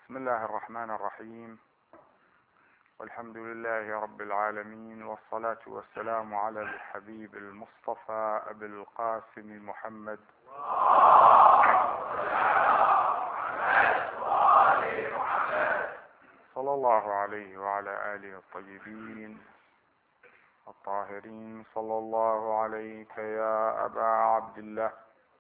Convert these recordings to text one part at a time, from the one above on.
بسم الله الرحمن الرحيم، والحمد لله رب العالمين، والصلاة والسلام على الحبيب المصطفى أبي القاسم محمد صلى الله عليه وعلى آله الطيبين الطاهرين. صلى الله عليك يا أبا عبد الله،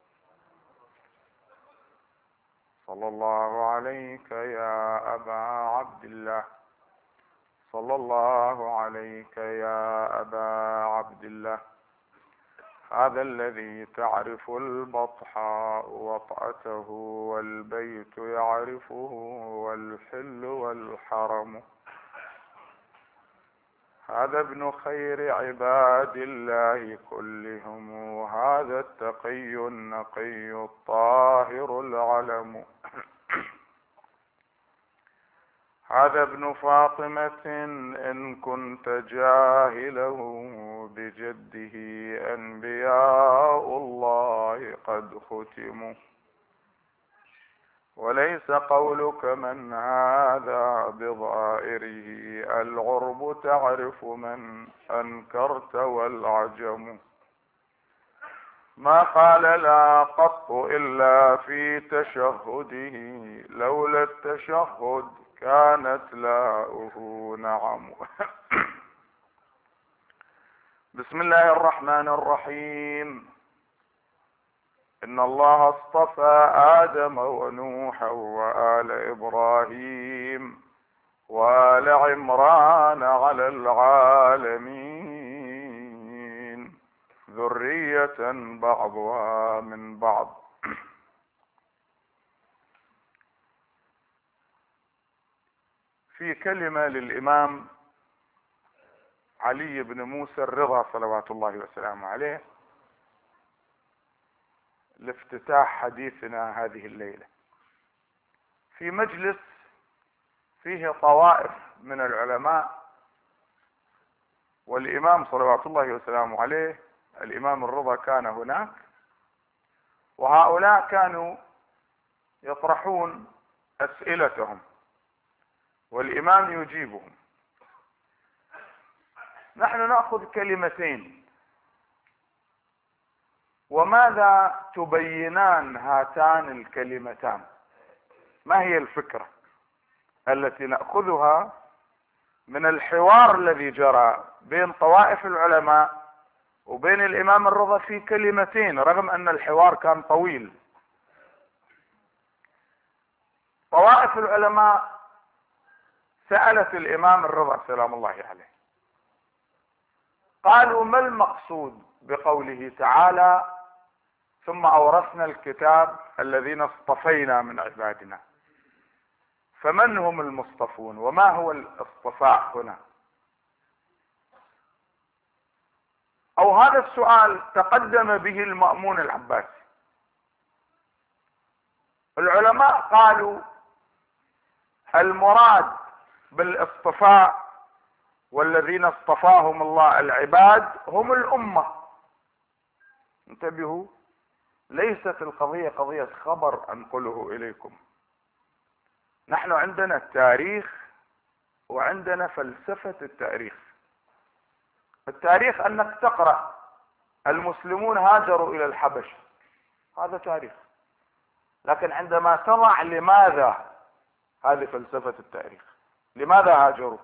صلى الله عليك يا أبا عبد الله، صلى الله عليك يا أبا عبد الله. هذا الذي تعرف البطحاء وطأته، والبيت يعرفه، والحل والحرم. هذا ابن خير عباد الله كلهم، هذا التقي النقي الطاهر العلم. هذا ابن فاطمة إن كنت جاهله، بجده أنبياء الله قد ختموا. وليس قولك من هذا بظاهره، العرب تعرف من أنكرت والعجم. ما قال لا قط إلا في تشهده، لولا التشهد كانت لاؤه نعم. بسم الله الرحمن الرحيم. إن الله اصطفى آدم ونوحا وآل إبراهيم وآل عمران على العالمين، ذرية بعضها من بعض. في كلمة للإمام علي بن موسى الرضا صلوات الله وسلامه عليه لافتتاح حديثنا هذه الليلة، في مجلس فيه طوائف من العلماء، والإمام صلوات الله وسلامه عليه الإمام الرضا كان هناك، وهؤلاء كانوا يطرحون أسئلتهم والإمام يجيبهم. نحن نأخذ كلمتين، وماذا تبينان هاتان الكلمتان؟ ما هي الفكرة التي نأخذها من الحوار الذي جرى بين طوائف العلماء وبين الإمام الرضا في كلمتين، رغم أن الحوار كان طويل؟ طوائف العلماء سألت الإمام الرضا سلام الله عليه، قالوا: ما المقصود بقوله تعالى ثم أورثنا الكتاب الذين اصطفينا من عبادنا؟ فمن هم المصطفون، وما هو الاصطفاء هنا؟ أو هذا السؤال تقدم به المأمون العباسي. العلماء قالوا المراد بالاصطفاء والذين اصطفاهم الله العباد هم الأمة. انتبهوا، ليست القضية قضية خبر أنقله إليكم. نحن عندنا التاريخ وعندنا فلسفة التاريخ. التاريخ أنك تقرأ المسلمون هاجروا إلى الحبشة، هذا تاريخ. لكن عندما تضع لماذا، هذه فلسفة التاريخ. لماذا هاجروا؟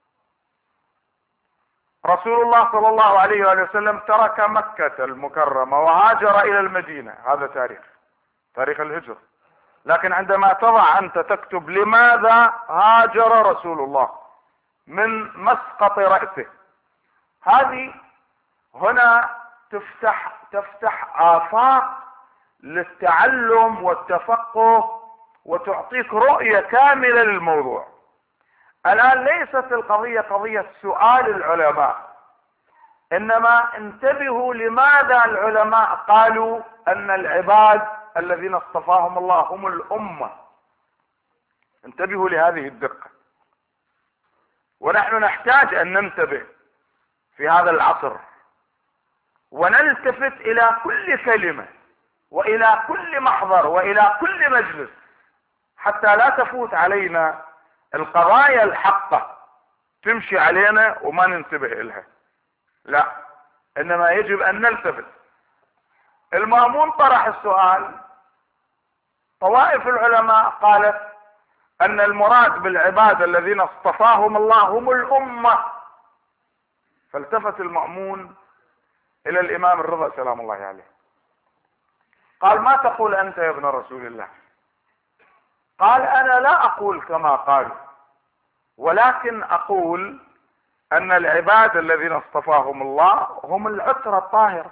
رسول الله صلى الله عليه وآله وسلم ترك مكة المكرمة وهاجر إلى المدينة، هذا تاريخ الهجرة. لكن عندما تضع أنت تكتب لماذا هاجر رسول الله من مسقط رأسه، هذه هنا تفتح آفاق للتعلم والتفقه، وتعطيك رؤية كاملة للموضوع. الآن ليست القضية قضية سؤال العلماء، إنما انتبهوا لماذا العلماء قالوا أن العباد الذين اصطفاهم الله هم الأمة. انتبهوا لهذه الدقة، ونحن نحتاج أن ننتبه في هذا العصر، ونلتفت إلى كل كلمة وإلى كل محضر وإلى كل مجلس. حتى لا تفوت علينا القضايا الحقة تمشي علينا وما ننتبه إلها. لا، إنما يجب أن نلتفت. المأمون طرح السؤال. طوائف العلماء قالت أن المراد بالعباد الذين اصطفاهم الله هم الأمة. فالتفت المأمون إلى الإمام الرضا سلام الله عليه، قال: ما تقول أنت يا ابن رسول الله؟ قال: أنا لا أقول كما قالوا، ولكن أقول أن العباد الذين اصطفاهم الله هم العترة الطاهرة.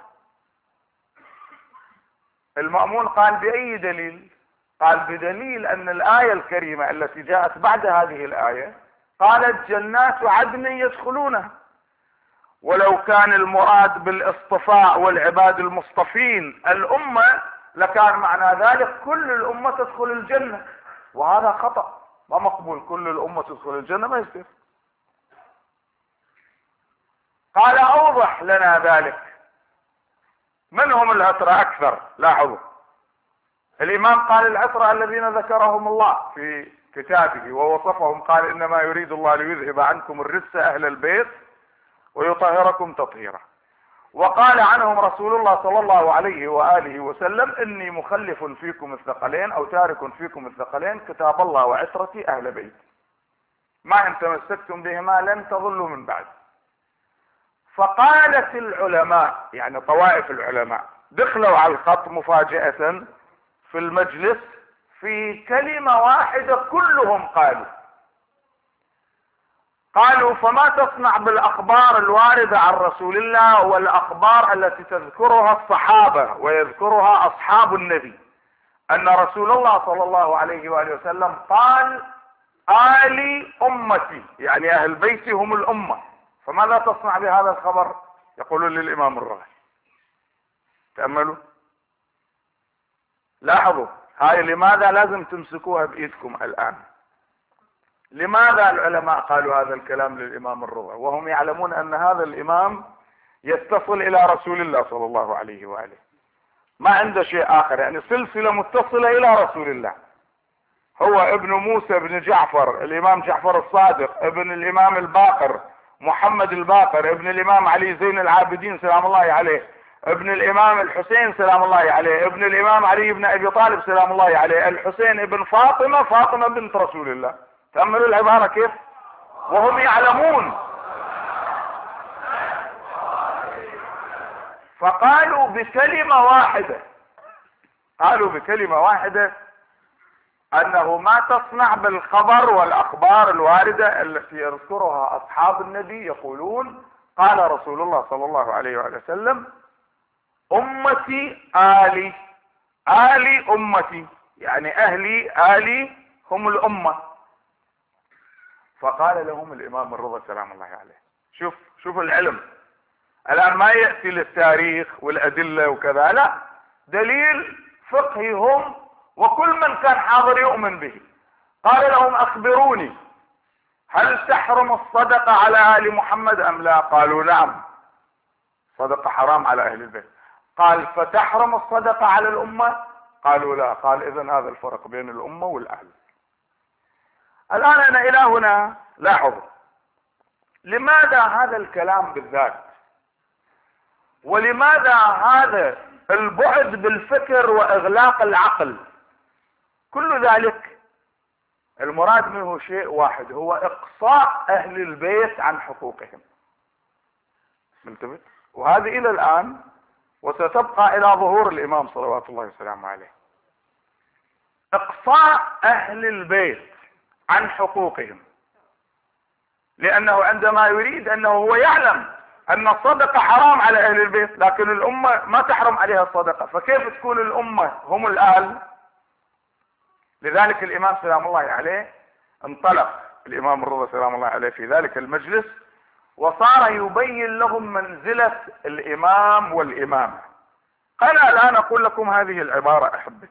المأمون قال: بأي دليل؟ قال: بدليل أن الآية الكريمة التي جاءت بعد هذه الآية قالت: جنات عدن يدخلونها. ولو كان المراد بالاصطفاء والعباد المصطفين الأمة لكان معنى ذلك كل الأمة تدخل الجنة، وهذا خطأ، ما مقبول. كل الأمة تدخل الجنة ما يصير. قال: أوضح لنا ذلك، من هم العترة أكثر؟ لاحظوا، الإمام قال: العترة الذين ذكرهم الله في كتابه ووصفهم، قال: إنما يريد الله ليذهب عنكم الرجس أهل البيت ويطهركم تطهيرا. وقال عنهم رسول الله صلى الله عليه وآله وسلم: إني مخلف فيكم الثقلين أو تارك فيكم الثقلين، كتاب الله وعترتي أهل بيت، ما إن تمسكتم بهما لن تضلوا من بعد. فقالت العلماء، يعني طوائف العلماء، دخلوا على الخط مفاجأة في المجلس في كلمة واحدة كلهم قالوا: فما تصنع بالأخبار الواردة عن رسول الله والأخبار التي تذكرها الصحابة ويذكرها أصحاب النبي، أن رسول الله صلى الله عليه وآله وسلم قال: آل أمتي، يعني أهل بيتي هم الأمة، فماذا تصنع بهذا الخبر؟ يقولون للإمام الرغي. تأملوا، لاحظوا، هاي لماذا لازم تمسكوها بإيدكم الآن. لماذا العلماء قالوا هذا الكلام للإمام الرضا وهم يعلمون أن هذا الإمام يتصل إلى رسول الله صلى الله عليه وآله، ما عنده شيء آخر، يعني سلسلة متصلة إلى رسول الله. هو ابن موسى بن جعفر، الإمام جعفر الصادق، ابن الإمام الباقر محمد الباقر، ابن الإمام علي زين العابدين سلام الله عليه، ابن الإمام الحسين سلام الله عليه، ابن الإمام علي بن أبي طالب سلام الله عليه، الحسين ابن فاطمة بنت رسول الله. تأملوا العبارة كيف، وهم يعلمون. فقالوا بكلمة واحدة أنه ما تصنع بالخبر والأخبار الواردة التي يذكرها أصحاب النبي، يقولون: قال رسول الله صلى الله عليه وسلم: أمتي آلي، آلي أمتي، يعني أهلي آلي هم الأمة. فقال لهم الإمام الرضا سلام الله عليه: شوف العلم الآن ما يأتي للتاريخ والأدلة وكذا، لا، دليل فقهي هم وكل من كان حاضر يؤمن به. قال لهم: أخبروني، هل تحرم الصدقة على آل محمد أم لا؟ قالوا: نعم، صدقة حرام على أهل البيت. قال: فتحرم الصدقة على الأمة؟ قالوا: لا. قال: إذن هذا الفرق بين الأمة والأهل. الآن أنا إلى هنا لاحظوا، لماذا هذا الكلام بالذات؟ ولماذا هذا البعد بالفكر وإغلاق العقل؟ كل ذلك المراد منه شيء واحد، هو إقصاء أهل البيت عن حقوقهم. ملتفت؟ وهذه إلى الآن وستبقى إلى ظهور الإمام صلوات الله وسلامه عليه. إقصاء أهل البيت عن حقوقهم، لأنه عندما يريد، أنه هو يعلم أن الصدقة حرام على أهل البيت، لكن الأمة ما تحرم عليها الصدقة، فكيف تكون الأمة هم الآل؟ لذلك الإمام سلام الله عليه انطلق، الإمام الرضا سلام الله عليه، في ذلك المجلس، وصار يبين لهم منزلة الإمام والإمامة. قال: الآن أقول لكم هذه العبارة أحبتي،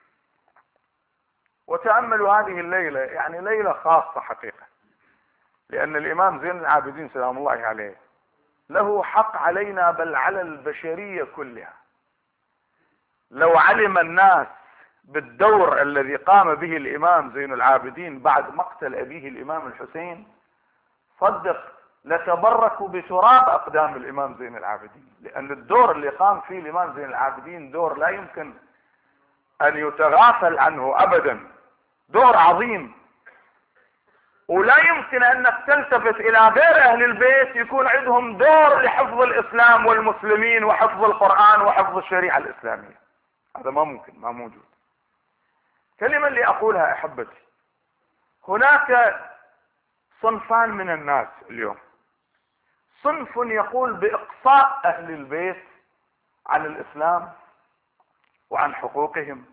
وتأملوا هذه الليلة، يعني ليلة خاصة حقيقة، لأن الإمام زين العابدين سلام الله عليه له حق علينا، بل على البشرية كلها. لو علم الناس بالدور الذي قام به الامام زين العابدين بعد مقتل ابيه الامام الحسين، صدق لتبركوا بتراب اقدام الامام زين العابدين، لان الدور اللي قام فيه الامام زين العابدين دور لا يمكن ان يتغافل عنه ابدا، دور عظيم. ولا يمكن انك تلتفت الى غير اهل البيت يكون عندهم دور لحفظ الاسلام والمسلمين وحفظ القرآن وحفظ الشريعة الاسلامية، هذا ما ممكن، ما موجود. كلمة اللي اقولها احبتي، هناك صنفان من الناس اليوم، صنف يقول باقصاء اهل البيت عن الاسلام وعن حقوقهم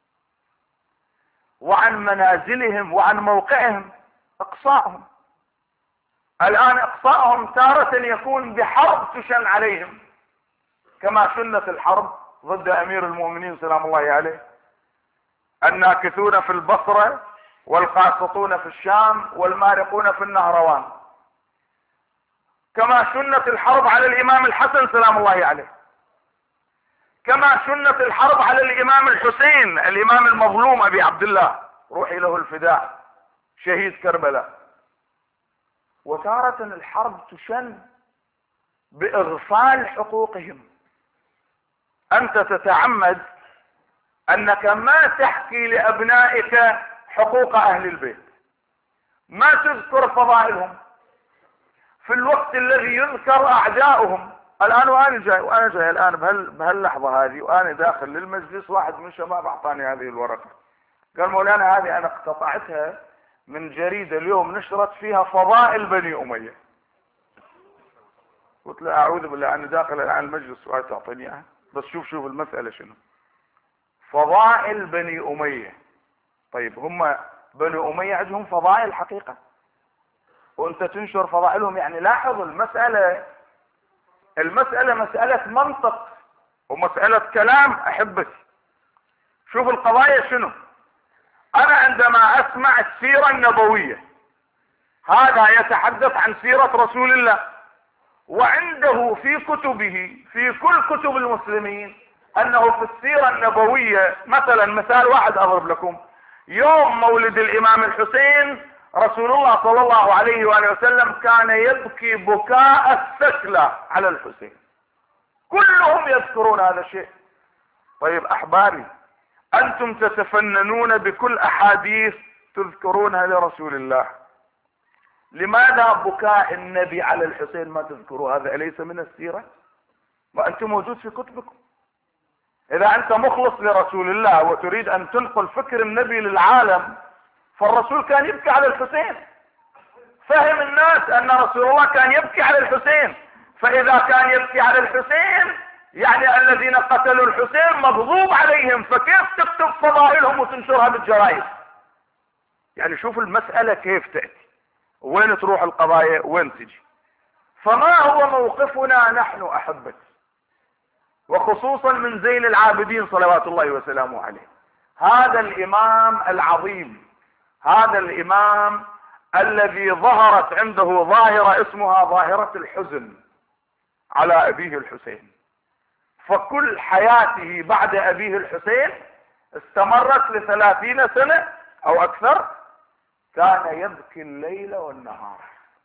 وعن منازلهم وعن موقعهم، اقصائهم. الان اقصائهم تارة يكون بحرب تشن عليهم، كما شنت الحرب ضد امير المؤمنين سلام الله عليه، الناكثون في البصرة والقاسطون في الشام والمارقون في النهروان، كما شنت الحرب على الامام الحسن سلام الله عليه، كما شنت الحرب على الامام الحسين الامام المظلوم ابي عبد الله روحي له الفداء شهيد كربلاء. وتارة الحرب تشن باغفال حقوقهم، انت تتعمد انك ما تحكي لابنائك حقوق اهل البيت، ما تذكر فضائلهم في الوقت الذي يذكر اعداؤهم. الان وانا جاي الان بهاللحظة هذه وانا داخل للمجلس، واحد من الشباب اعطاني هذه الورقة، قال مولانا هذه انا اقتطعتها من جريدة اليوم نشرت فيها فضائل بني امية. قلت له اعوذ بالله، انا داخل الان المجلس وهي تعطيني اياها، بس شوف المسألة شنو، فضائل بني امية. طيب هم بني امية عندهم فضائل حقيقة وانت تنشر فضائلهم؟ يعني لاحظ المسألة مسألة منطق ومسألة كلام احبتي. شوف القضايا شنو. انا عندما اسمع السيرة النبوية، هذا يتحدث عن سيرة رسول الله، وعنده في كتبه في كل كتب المسلمين انه في السيرة النبوية مثلا، مثال واحد اضرب لكم، يوم مولد الامام الحسين رسول الله صلى الله عليه وآله وسلم كان يبكي بكاء السكلى على الحسين، كلهم يذكرون هذا الشيء. طيب احبابي، انتم تتفننون بكل احاديث تذكرونها لرسول الله، لماذا بكاء النبي على الحسين ما تذكروا؟ هذا أليس من السيرة؟ وأنتم موجود في كتبكم. إذا أنت مخلص لرسول الله وتريد أن تنقل فكر النبي للعالم، فالرسول كان يبكي على الحسين، فهم الناس أن رسول الله كان يبكي على الحسين، فإذا كان يبكي على الحسين يعني الذين قتلوا الحسين مغضوب عليهم، فكيف تكتب فضائلهم وتنشرها بالجرائد؟ يعني شوف المسألة كيف تأتي، وين تروح القضايا وين تجي. فما هو موقفنا نحن احبتي، وخصوصا من زين العابدين صلوات الله وسلامه عليه، هذا الامام العظيم، هذا الامام الذي ظهرت عنده ظاهرة اسمها ظاهرة الحزن على ابيه الحسين، فكل حياته بعد ابيه الحسين استمرت ل30 سنة او اكثر كان يبكي الليل والنهار،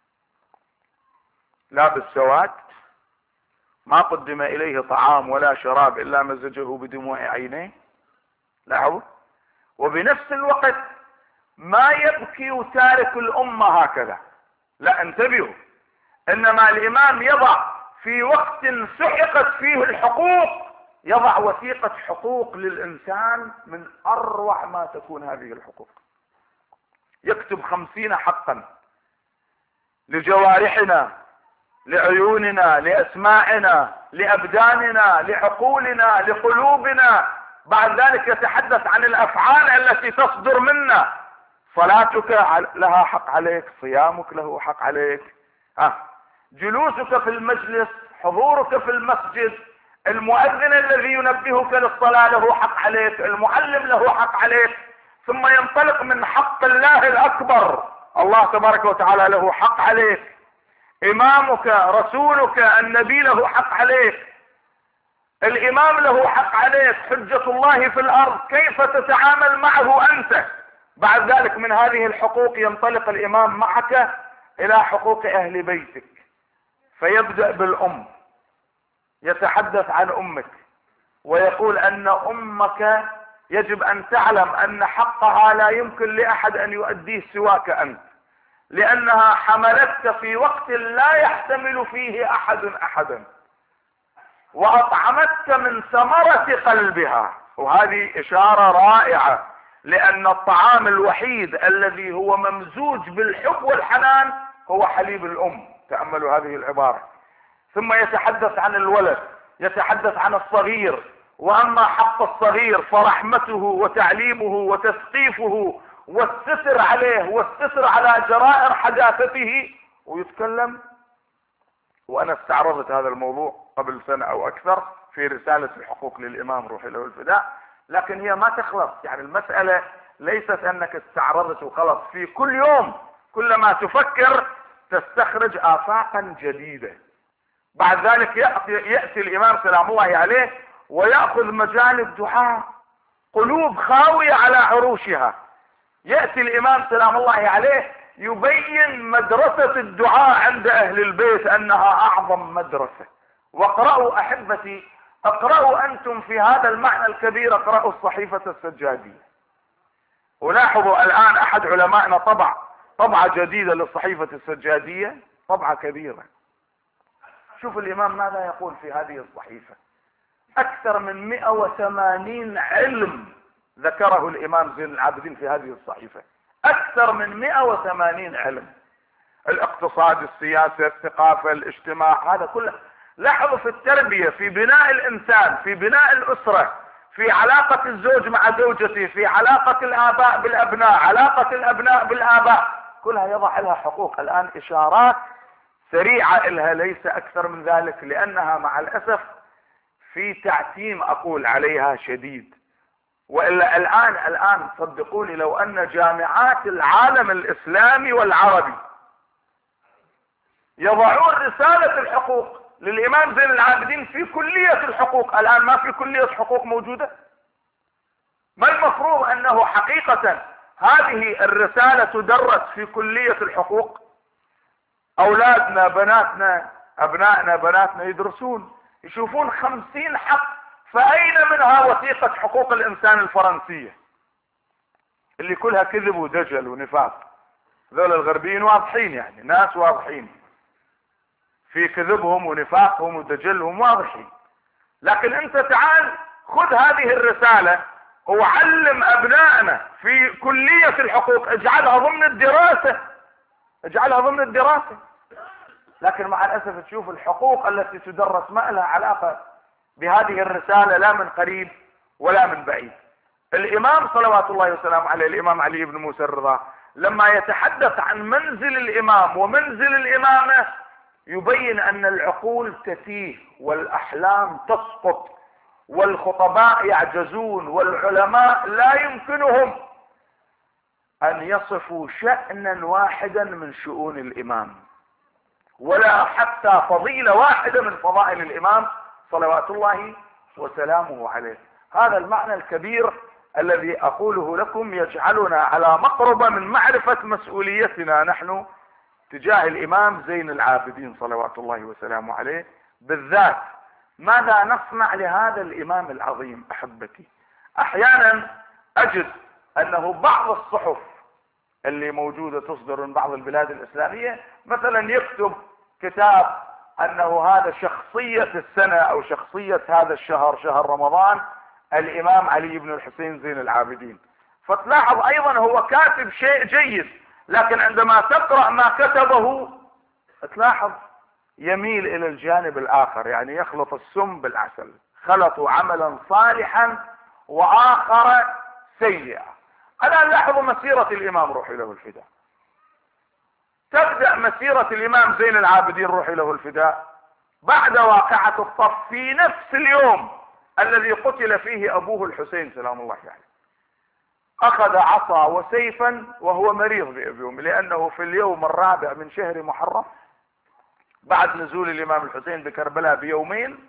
لابس سواد، ما قدم اليه طعام ولا شراب الا مزجه بدموع عينيه، لاحظوا، وبنفس الوقت ما يبكي وتارك الامة هكذا، لا انتبهوا، انما الامام يضع في وقت سحقت فيه الحقوق، يضع وثيقة حقوق للانسان من اروع ما تكون هذه الحقوق، يكتب 50 حقا لجوارحنا، لعيوننا، لاسماعنا، لابداننا، لعقولنا، لقلوبنا. بعد ذلك يتحدث عن الافعال التي تصدر منا، صلاتك لها حق عليك، صيامك له حق عليك، جلوسك في المجلس، حضورك في المسجد، المؤذن الذي ينبهك للصلاة له حق عليك، المعلم له حق عليك، ثم ينطلق من حق الله الاكبر، الله تبارك وتعالى له حق عليك، امامك رسولك النبي له حق عليك، الامام له حق عليك، حجة الله في الارض، كيف تتعامل معه انت؟ بعد ذلك من هذه الحقوق ينطلق الامام معك الى حقوق اهل بيتك، فيبدأ بالام، يتحدث عن امك ويقول ان امك يجب ان تعلم ان حقها لا يمكن لاحد ان يؤديه سواك انت، لانها حملتك في وقت لا يحتمل فيه احد احدا، واطعمتك من ثمرة قلبها. وهذه اشارة رائعة، لان الطعام الوحيد الذي هو ممزوج بالحب والحنان هو حليب الام. تأملوا هذه العبارة. ثم يتحدث عن الولد، يتحدث عن الصغير، واما حق الصغير فرحمته وتعليمه وتثقيفه والستر عليه والستر على جرائر حداثته. ويتكلم، وانا استعرضت هذا الموضوع قبل سنة او اكثر في رسالة الحقوق للامام روحي له الفداء، لكن هي ما تخلص. يعني المسألة ليست انك استعرضت وخلص، في كل يوم كلما تفكر تستخرج افاقا جديدة. بعد ذلك يأتي الامام سلام الله عليه ويأخذ مجال الدعاء، قلوب خاوية على عروشها. يأتي الامام سلام الله عليه يبين مدرسة الدعاء عند اهل البيت انها اعظم مدرسة. واقرأوا احبتي، اقرأوا انتم في هذا المعنى الكبير، اقرأوا الصحيفة السجادية. ولاحظوا الان احد علمائنا طبعة جديدة للصحيفة السجادية، طبعة كبيرة. شوف الامام ماذا يقول في هذه الصحيفة. اكثر من 180 علم ذكره الامام زين العابدين في هذه الصحيفة، اكثر من 180 علم: الاقتصاد، السياسة، الثقافة، الاجتماع، هذا كله. لاحظوا في التربية، في بناء الانسان، في بناء الاسرة، في علاقة الزوج مع زوجته، في علاقة الاباء بالابناء، علاقة الابناء بالاباء، كلها يضع لها حقوق. الان اشارات سريعة الها، ليس اكثر من ذلك، لانها مع الاسف في تعتيم اقول عليها شديد. والا الان صدقوني لو ان جامعات العالم الاسلامي والعربي يضعون رسالة الحقوق للامام زين العابدين في كلية الحقوق، الان ما في كلية حقوق موجودة، ما المفروض انه حقيقة هذه الرسالة تدرس في كلية الحقوق؟ اولادنا، بناتنا، ابنائنا، بناتنا يدرسون، يشوفون 50 حق، فاين منها وثيقة حقوق الانسان الفرنسية اللي كلها كذب ودجل ونفاق؟ ذول الغربيين واضحين، يعني ناس واضحين في كذبهم ونفاقهم ودجلهم، واضحين. لكن انت تعال خذ هذه الرسالة وعلم ابنائنا في كلية الحقوق، اجعلها ضمن الدراسة، اجعلها ضمن الدراسة. لكن مع الاسف تشوف الحقوق التي تدرس ما لها علاقة بهذه الرسالة، لا من قريب ولا من بعيد. الامام صلوات الله وسلامه عليه، الامام علي بن موسى الرضا، لما يتحدث عن منزل الامام ومنزل الامامة يبين ان العقول تتيه والاحلام تسقط والخطباء يعجزون والعلماء لا يمكنهم ان يصفوا شأنا واحدا من شؤون الامام، ولا حتى فضيلة واحدة من فضائل الامام صلوات الله وسلامه عليه. هذا المعنى الكبير الذي اقوله لكم يجعلنا على مقربة من معرفة مسؤوليتنا نحن تجاه الامام زين العابدين صلوات الله وسلامه عليه بالذات. ماذا نصنع لهذا الامام العظيم؟ احبتي، احيانا اجد انه بعض الصحف اللي موجودة تصدر من بعض البلاد الاسلامية مثلا يكتب كتاب انه هذا شخصية السنة او شخصية هذا الشهر، شهر رمضان، الامام علي بن الحسين زين العابدين. فتلاحظ ايضا هو كاتب شيء جيد، لكن عندما تقرأ ما كتبه تلاحظ يميل الى الجانب الاخر، يعني يخلط السم بالعسل، خلطوا عملا صالحا واخر سيئا. الان لاحظوا مسيرة الامام روحي له الفداء. تبدأ مسيرة الامام زين العابدين روحي له الفداء بعد واقعة الطف في نفس اليوم الذي قتل فيه ابوه الحسين سلام الله عليه. اخذ عصا وسيفا وهو مريض بأبيهم، لانه في اليوم الرابع من شهر محرم بعد نزول الامام الحسين بكربلاء بيومين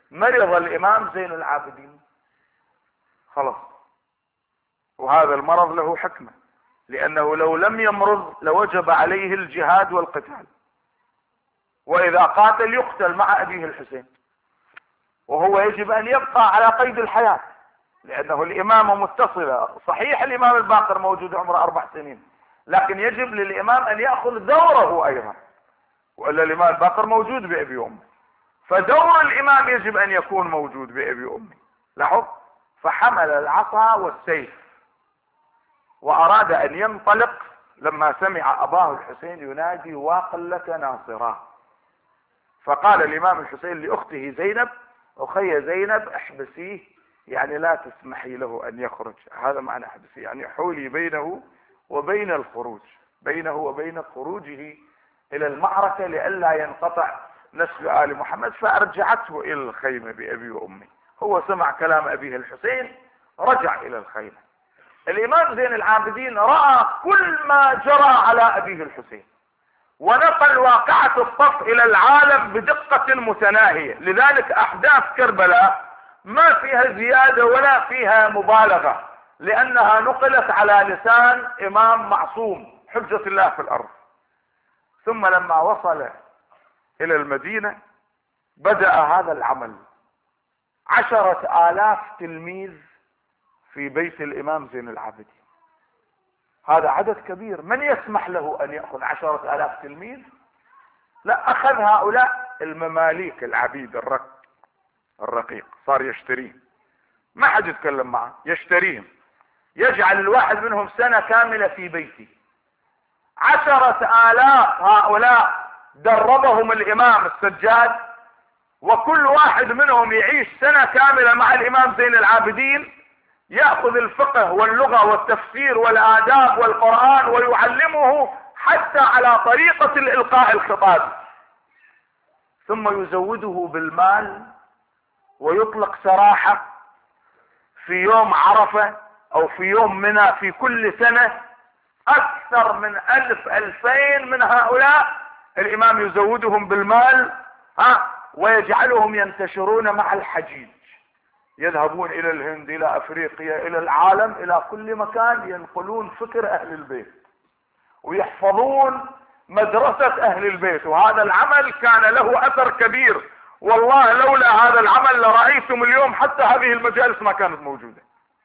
مرض الامام زين العابدين خلاص، وهذا المرض له حكمة، لانه لو لم يمرض لوجب عليه الجهاد والقتال، واذا قاتل يقتل مع ابيه الحسين، وهو يجب ان يبقى على قيد الحياة، لانه الامامة متصلة. صحيح الامام الباقر موجود عمره 4 سنين، لكن يجب للامام ان يأخذ دوره ايضا، والا الامام الباقر موجود بابي وامه، فدور الامام يجب ان يكون موجود بابي وامه. لاحظ، فحمل العصا والسيف واراد ان ينطلق لما سمع اباه الحسين ينادي واقلك ناصرا، فقال الامام الحسين لاخته زينب: اخي زينب احبسيه، يعني لا تسمحي له ان يخرج. هذا معنى احبسيه، يعني حولي بينه وبين الخروج، بينه وبين خروجه الى المعركة لئلا ينقطع نسل آل محمد. فارجعته الى الخيمة بابي وامي. هو سمع كلام ابيه الحسين، رجع الى الخيمة. الامام زين العابدين رأى كل ما جرى على ابيه الحسين، ونقل واقعة الصف الى العالم بدقة متناهية. لذلك احداث كربلاء ما فيها زيادة ولا فيها مبالغة، لانها نقلت على لسان امام معصوم حجة الله في الارض. ثم لما وصل الى المدينة بدأ هذا العمل. 10,000 تلميذ في بيت الامام زين العابدين، هذا عدد كبير. من يسمح له ان يأخذ 10,000 تلميذ؟ لا، اخذ هؤلاء المماليك العبيد الرقيق، صار يشتريهم، ما حد يتكلم معه، يشتريهم، يجعل الواحد منهم سنة كاملة في بيته. 10,000 هؤلاء دربهم الامام السجاد، وكل واحد منهم يعيش سنة كاملة مع الامام زين العابدين، يأخذ الفقه واللغة والتفسير والآداب والقرآن، ويعلمه حتى على طريقة الإلقاء الخطابي، ثم يزوده بالمال ويطلق سراحه في يوم عرفة او في يوم منى في كل سنة. اكثر من 1000-2000 من هؤلاء الامام يزودهم بالمال، ويجعلهم ينتشرون مع الحجيج، يذهبون الى الهند، الى افريقيا، الى العالم، الى كل مكان، ينقلون فكر اهل البيت ويحفظون مدرسة اهل البيت. وهذا العمل كان له اثر كبير، والله لولا هذا العمل لرأيتم اليوم حتى هذه المجالس ما كانت موجودة.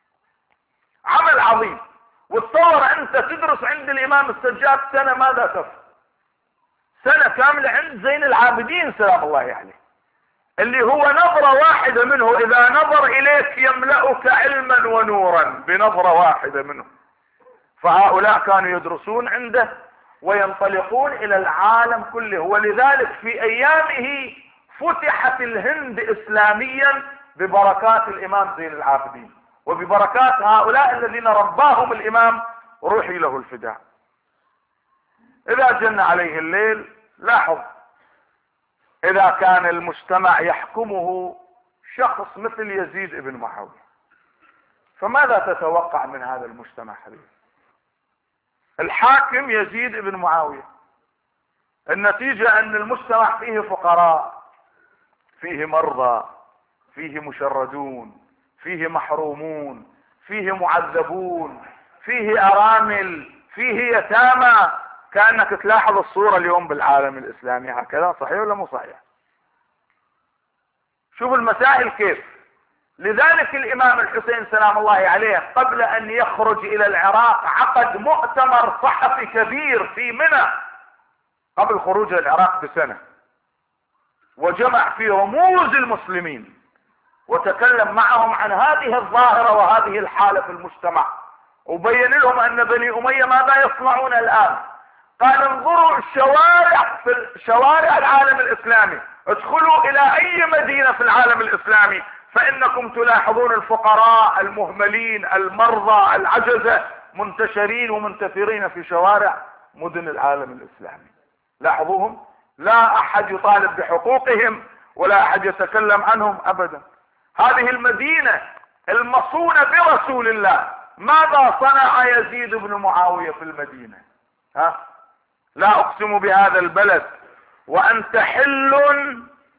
عمل عظيم. وتصور انت تدرس عند الامام السجاد سنة، ماذا تفعل؟ سنة كاملة عند زين العابدين سلام الله عليه، اللي هو نظرة واحدة منه اذا نظر اليك يملأك علما ونورا بنظرة واحدة منه. فهؤلاء كانوا يدرسون عنده وينطلقون الى العالم كله. ولذلك في ايامه فتحت الهند اسلاميا ببركات الامام زين العابدين، وببركات هؤلاء الذين رباهم الامام روحي له الفداء. اذا جن عليه الليل، لاحظ، اذا كان المجتمع يحكمه شخص مثل يزيد بن معاوية، فماذا تتوقع من هذا المجتمع حبيبي؟ الحاكم يزيد بن معاوية، النتيجة ان المجتمع فيه فقراء، فيه مرضى، فيه مشردون، فيه محرومون، فيه معذبون، فيه ارامل، فيه يتامى. كأنك تلاحظ الصورة اليوم بالعالم الاسلامي هكذا، صحيح ولا مو صحيح؟ شوف المسائل كيف. لذلك الامام الحسين سلام الله عليه قبل ان يخرج الى العراق عقد مؤتمر صحفي كبير في منى قبل خروج العراق بسنة، وجمع فيه رموز المسلمين وتكلم معهم عن هذه الظاهرة وهذه الحالة في المجتمع، وبين لهم ان بني امية ماذا يصنعون الان. قال انظروا الشوارع في شوارع العالم الاسلامي، ادخلوا الى اي مدينة في العالم الاسلامي فانكم تلاحظون الفقراء المهملين المرضى العجزة منتشرين ومنتثرين في شوارع مدن العالم الاسلامي. لاحظوهم، لا احد يطالب بحقوقهم ولا احد يتكلم عنهم ابدا. هذه المدينة المصونة برسول الله، ماذا صنع يزيد بن معاوية في المدينة؟ لا اقسم بهذا البلد وانت حل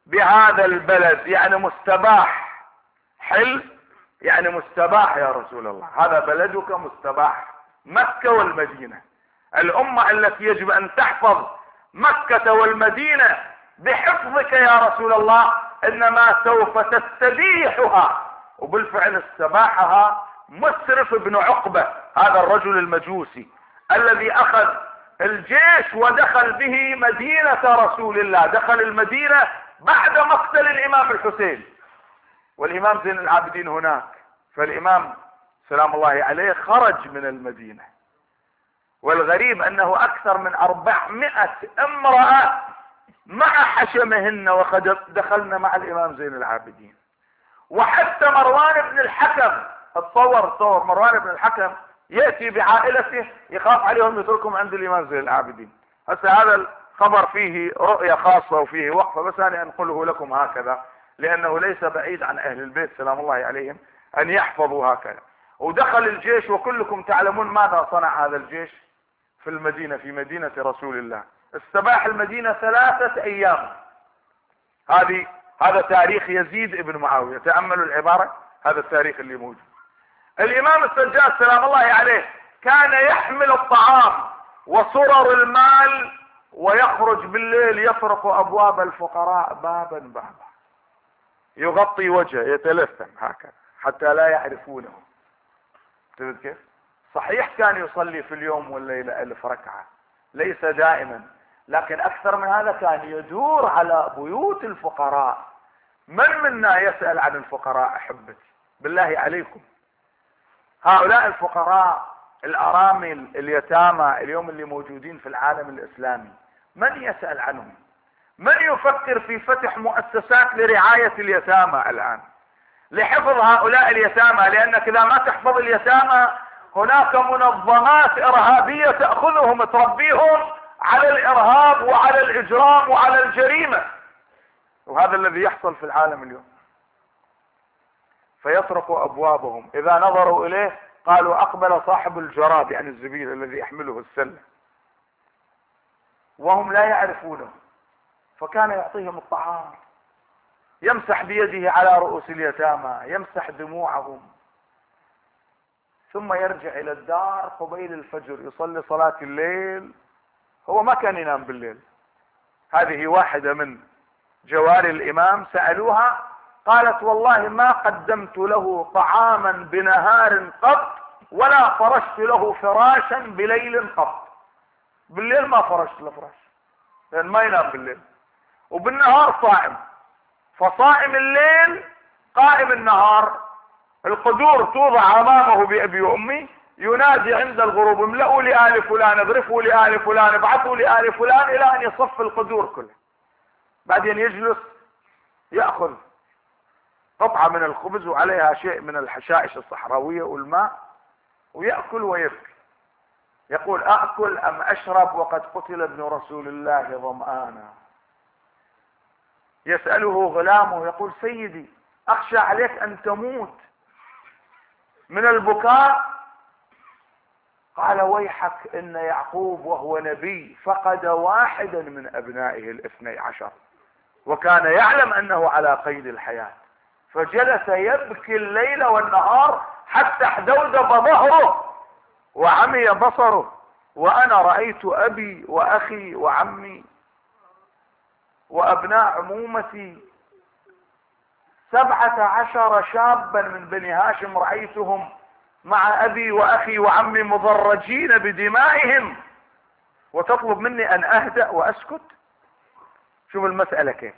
بهذا البلد، يعني مستباح. حل يعني مستباح يا رسول الله، هذا بلدك مستباح، مكة والمدينة. الأمة التي يجب أن تحفظ مكة والمدينة بحفظك يا رسول الله، إنما سوف تستبيحها. وبالفعل استباحها مسرف بن عقبة، هذا الرجل المجوسي الذي أخذ الجيش ودخل به مدينة رسول الله، دخل المدينة بعد مقتل الإمام الحسين، والإمام زين العابدين هناك. فالإمام سلام الله عليه خرج من المدينة، والغريب أنه أكثر من 400 امرأة مع حشمهن وقد دخلن مع الإمام زين العابدين. وحتى مروان بن الحكم، تصور مروان بن الحكم يأتي بعائلته، يخاف عليهم يتركهم عند الإمام زين العابدين. هسه هذا الخبر فيه رؤية خاصة وفيه وقفة، بس أنا أنقله لكم هكذا لأنه ليس بعيد عن أهل البيت سلام الله عليهم أن يحفظوا هكذا. ودخل الجيش، وكلكم تعلمون ماذا صنع هذا الجيش في المدينة، في مدينة رسول الله. استباح المدينة 3 أيام. هذا تاريخ يزيد ابن معاوية، تأملوا العبارة، هذا التاريخ اللي موجود. الإمام السجاد سلام الله عليه كان يحمل الطعام وصرر المال ويخرج بالليل يطرق أبواب الفقراء بابا بابا، يغطي وجهه، يتلثم هكذا حتى لا يعرفونه. تفهم كيف؟ صحيح كان يصلي في اليوم والليلة 1000 ركعة، ليس دائما، لكن أكثر من هذا كان يدور على بيوت الفقراء. من منا يسأل عن الفقراء أحبتي؟ بالله عليكم، هؤلاء الفقراء الأرامل اليتامى اليوم اللي موجودين في العالم الإسلامي، من يسأل عنهم؟ من يفكر في فتح مؤسسات لرعاية اليتامى الآن، لحفظ هؤلاء اليتامى؟ لأنك إذا ما تحفظ اليتامى هناك منظمات إرهابية تأخذهم تربيهم على الإرهاب وعلى الإجرام وعلى الجريمة، وهذا الذي يحصل في العالم اليوم. فيطرق أبوابهم، إذا نظروا إليه قالوا أقبل صاحب الجراب، يعني الزبير الذي يحمله السلة، وهم لا يعرفونه. فكان يعطيهم الطعام، يمسح بيده على رؤوس اليتامى، يمسح دموعهم، ثم يرجع إلى الدار قبيل الفجر يصلي صلاة الليل. هو ما كان ينام بالليل. هذه واحدة من جواري الإمام سألوها قالت والله ما قدمت له طعاما بنهار قط ولا فرشت له فراشا بليل قط. بالليل ما فرشت له فراش لأن ما ينام بالليل، وبالنهار صائم. فصائم الليل قائم النهار، القدور توضع أمامه بأبي وأمي، ينادي عند الغروب املأوا لآل فلان، اغرفوا لآل فلان، ابعثوا لآل فلان، إلى أن يصف القدور كله. بعدين يجلس يأخذ قطعة من الخبز وعليها شيء من الحشائش الصحراوية والماء، ويأكل ويبكي، يقول أأكل أم أشرب وقد قتل ابن رسول الله ظمآنا. يسأله غلامه يقول سيدي أخشى عليك أن تموت من البكاء. قال ويحك إن يعقوب وهو نبي فقد واحدا من أبنائه 12 وكان يعلم أنه على قيد الحياة، فجلس يبكي الليل والنهار حتى احدودب ظهره وعمي بصره، وأنا رأيت أبي وأخي وعمي وأبناء عمومتي 17 شابا من بني هاشم رأيتهم مع أبي وأخي وعمي مضرجين بدمائهم، وتطلب مني أن أهدأ وأسكت؟ شوف المسألة كيف.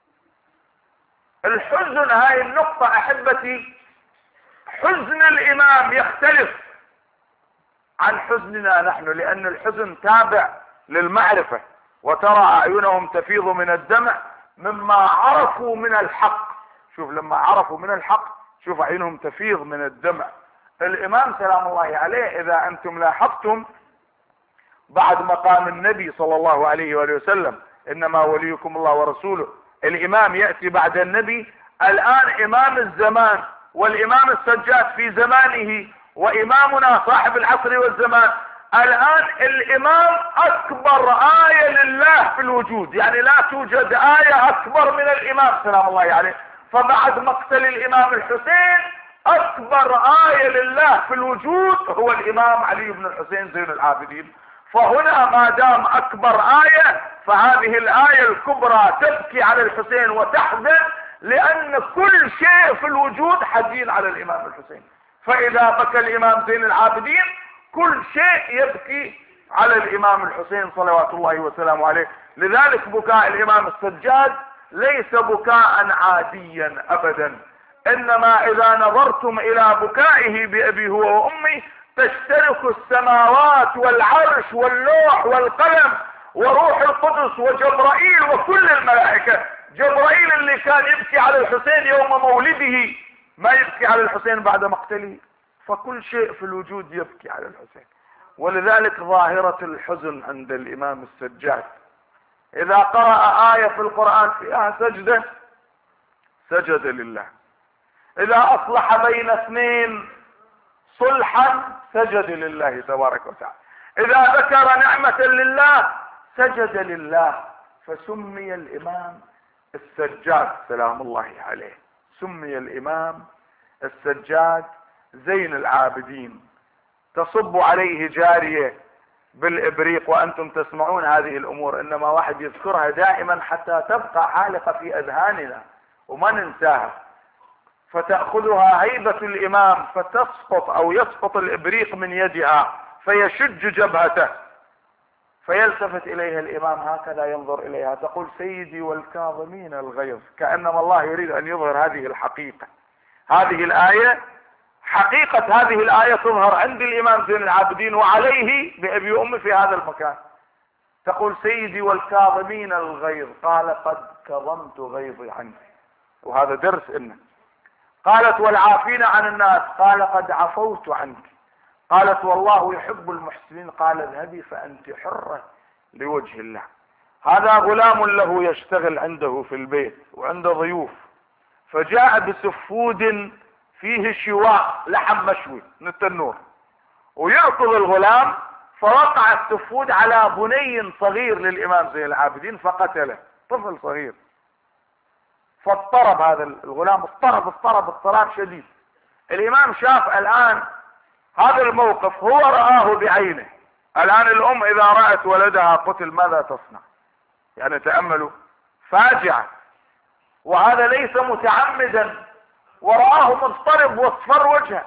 الحزن، هاي النقطة أحبتي، حزن الإمام يختلف عن حزننا نحن، لأن الحزن تابع للمعرفة، وترى أعينهم تفيض من الدمع مما عرفوا من الحق. شوف لما عرفوا من الحق شوف أعينهم تفيض من الدمع. الإمام سلام الله عليه إذا أنتم لاحظتم بعد مقام النبي صلى الله عليه وآله وسلم إنما وليكم الله ورسوله، الإمام يأتي بعد النبي. الآن إمام الزمان والإمام السجاد في زمانه وإمامنا صاحب العصر والزمان الان الامام اكبر آية لله في الوجود، يعني لا توجد آية اكبر من الامام سلام الله عليه. فبعد مقتل الامام الحسين اكبر آية لله في الوجود هو الامام علي بن الحسين زين العابدين. فهنا ما دام اكبر آية فهذه الآية الكبرى تبكي على الحسين وتحزن، لان كل شيء في الوجود حزين على الامام الحسين. فاذا بكى الامام زين العابدين كل شيء يبكي على الامام الحسين صلوات الله وسلامه عليه. لذلك بكاء الامام السجاد ليس بكاء عاديا ابدا، انما اذا نظرتم الى بكائه بابي هو وامي تشترك السماوات والعرش واللوح والقلم وروح القدس وجبرائيل وكل الملائكة. جبرائيل اللي كان يبكي على الحسين يوم مولده ما يبكي على الحسين بعد مقتله. فكل شيء في الوجود يبكي على الحسين. ولذلك ظاهرة الحزن عند الامام السجاد اذا قرأ آية في القرآن فيها سجدة سجد لله، اذا اصلح بين اثنين صلحا سجد لله تبارك وتعالى، اذا ذكر نعمة لله سجد لله. فسمي الامام السجاد سلام الله عليه، سمي الامام السجاد زين العابدين. تصب عليه جارية بالابريق وانتم تسمعون هذه الامور، انما واحد يذكرها دائما حتى تبقى عالقة في اذهاننا وما ننساها. فتأخذها هيبة الامام فتسقط او يسقط الابريق من يدها فيشج جبهته، فيلتفت اليها الامام هكذا ينظر اليها، تقول سيدي والكاظمين الغيظ. كأنما الله يريد ان يظهر هذه الحقيقة. هذه الآية حقيقة هذه الآية تظهر عند الامام زين العابدين وعليه بأبي وأمي في هذا المكان. تقول سيدي والكاظمين الغيظ، قال قد كظمت غيظي عنك، وهذا درس إنه. قالت والعافين عن الناس، قال قد عفوت عنك. قالت والله يحب المحسنين، قال اذهبي فأنت حرة لوجه الله. هذا غلام له يشتغل عنده في البيت وعنده ضيوف، فجاء بسفود فيه شواء لحم مشوي من التنور، ويركض الغلام فوقع السفود على بني صغير للامام زين العابدين فقتله، طفل صغير. فاضطرب هذا الغلام، اضطراب شديد. الامام شاف الان هذا الموقف، هو رآه بعينه. الان الام اذا رأت ولدها قتل ماذا تصنع؟ يعني تأملوا، فاجعة، وهذا ليس متعمدا، ورآه مضطرب واصفر وجهه.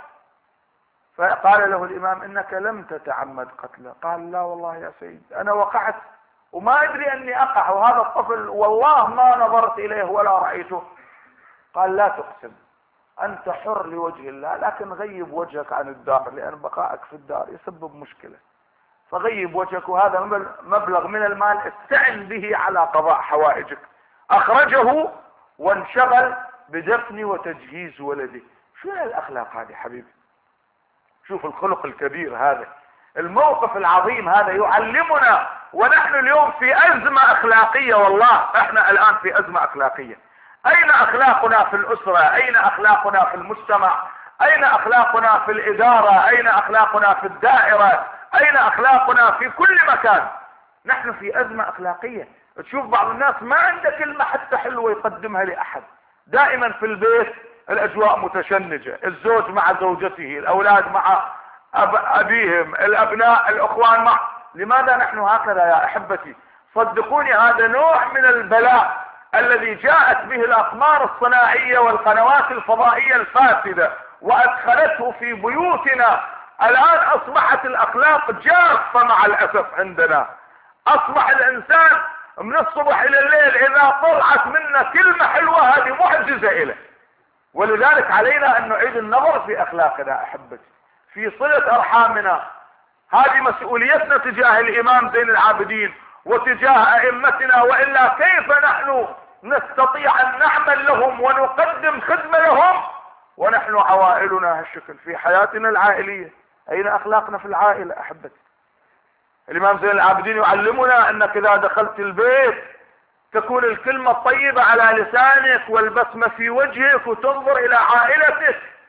فقال له الامام انك لم تتعمد قتله. قال لا والله يا سيد انا وقعت وما ادري اني اقع، وهذا الطفل والله ما نظرت اليه ولا رأيته. قال لا تقسم، انت حر لوجه الله، لكن غيب وجهك عن الدار، لان بقائك في الدار يسبب مشكلة. فغيب وجهك، وهذا مبلغ من المال استعن به على قضاء حوائجك. اخرجه وانشغل بدفن وتجهيز ولده. شو الاخلاق هذه حبيبي؟ شوف الخلق الكبير هذا، الموقف العظيم هذا يعلمنا. ونحن اليوم في ازمة اخلاقية، والله احنا الان في ازمة اخلاقية. اين اخلاقنا في الاسرة؟ اين اخلاقنا في المجتمع؟ اين اخلاقنا في الادارة؟ اين اخلاقنا في الدائرة؟ اين اخلاقنا في كل مكان؟ نحن في ازمة اخلاقية. تشوف بعض الناس ما عنده كلمة حتى حلوة يقدمها لاحد، دائما في البيت الاجواء متشنجة، الزوج مع زوجته، الاولاد مع ابيهم، الابناء الاخوان مع. لماذا نحن هكذا يا احبتي؟ صدقوني هذا نوع من البلاء الذي جاءت به الاقمار الصناعية والقنوات الفضائية الفاسدة وادخلته في بيوتنا. الان اصبحت الاخلاق جافة مع الاسف عندنا. اصبح الانسان من الصبح الى الليل اذا طلعت منا كلمة حلوة هذه معجزة اليه. ولذلك علينا ان نعيد النظر في اخلاقنا احبتي، في صلة ارحامنا. هذه مسؤوليتنا تجاه الامام زين العابدين وتجاه ائمتنا، والا كيف نحن نستطيع ان نعمل لهم ونقدم خدمة لهم ونحن عوائلنا هالشكل؟ في حياتنا العائلية اين اخلاقنا في العائلة احبتي؟ الامام زين العابدين يعلمنا انك اذا دخلت البيت تكون الكلمة الطيبة على لسانك والبسمة في وجهك وتنظر الى عائلتك.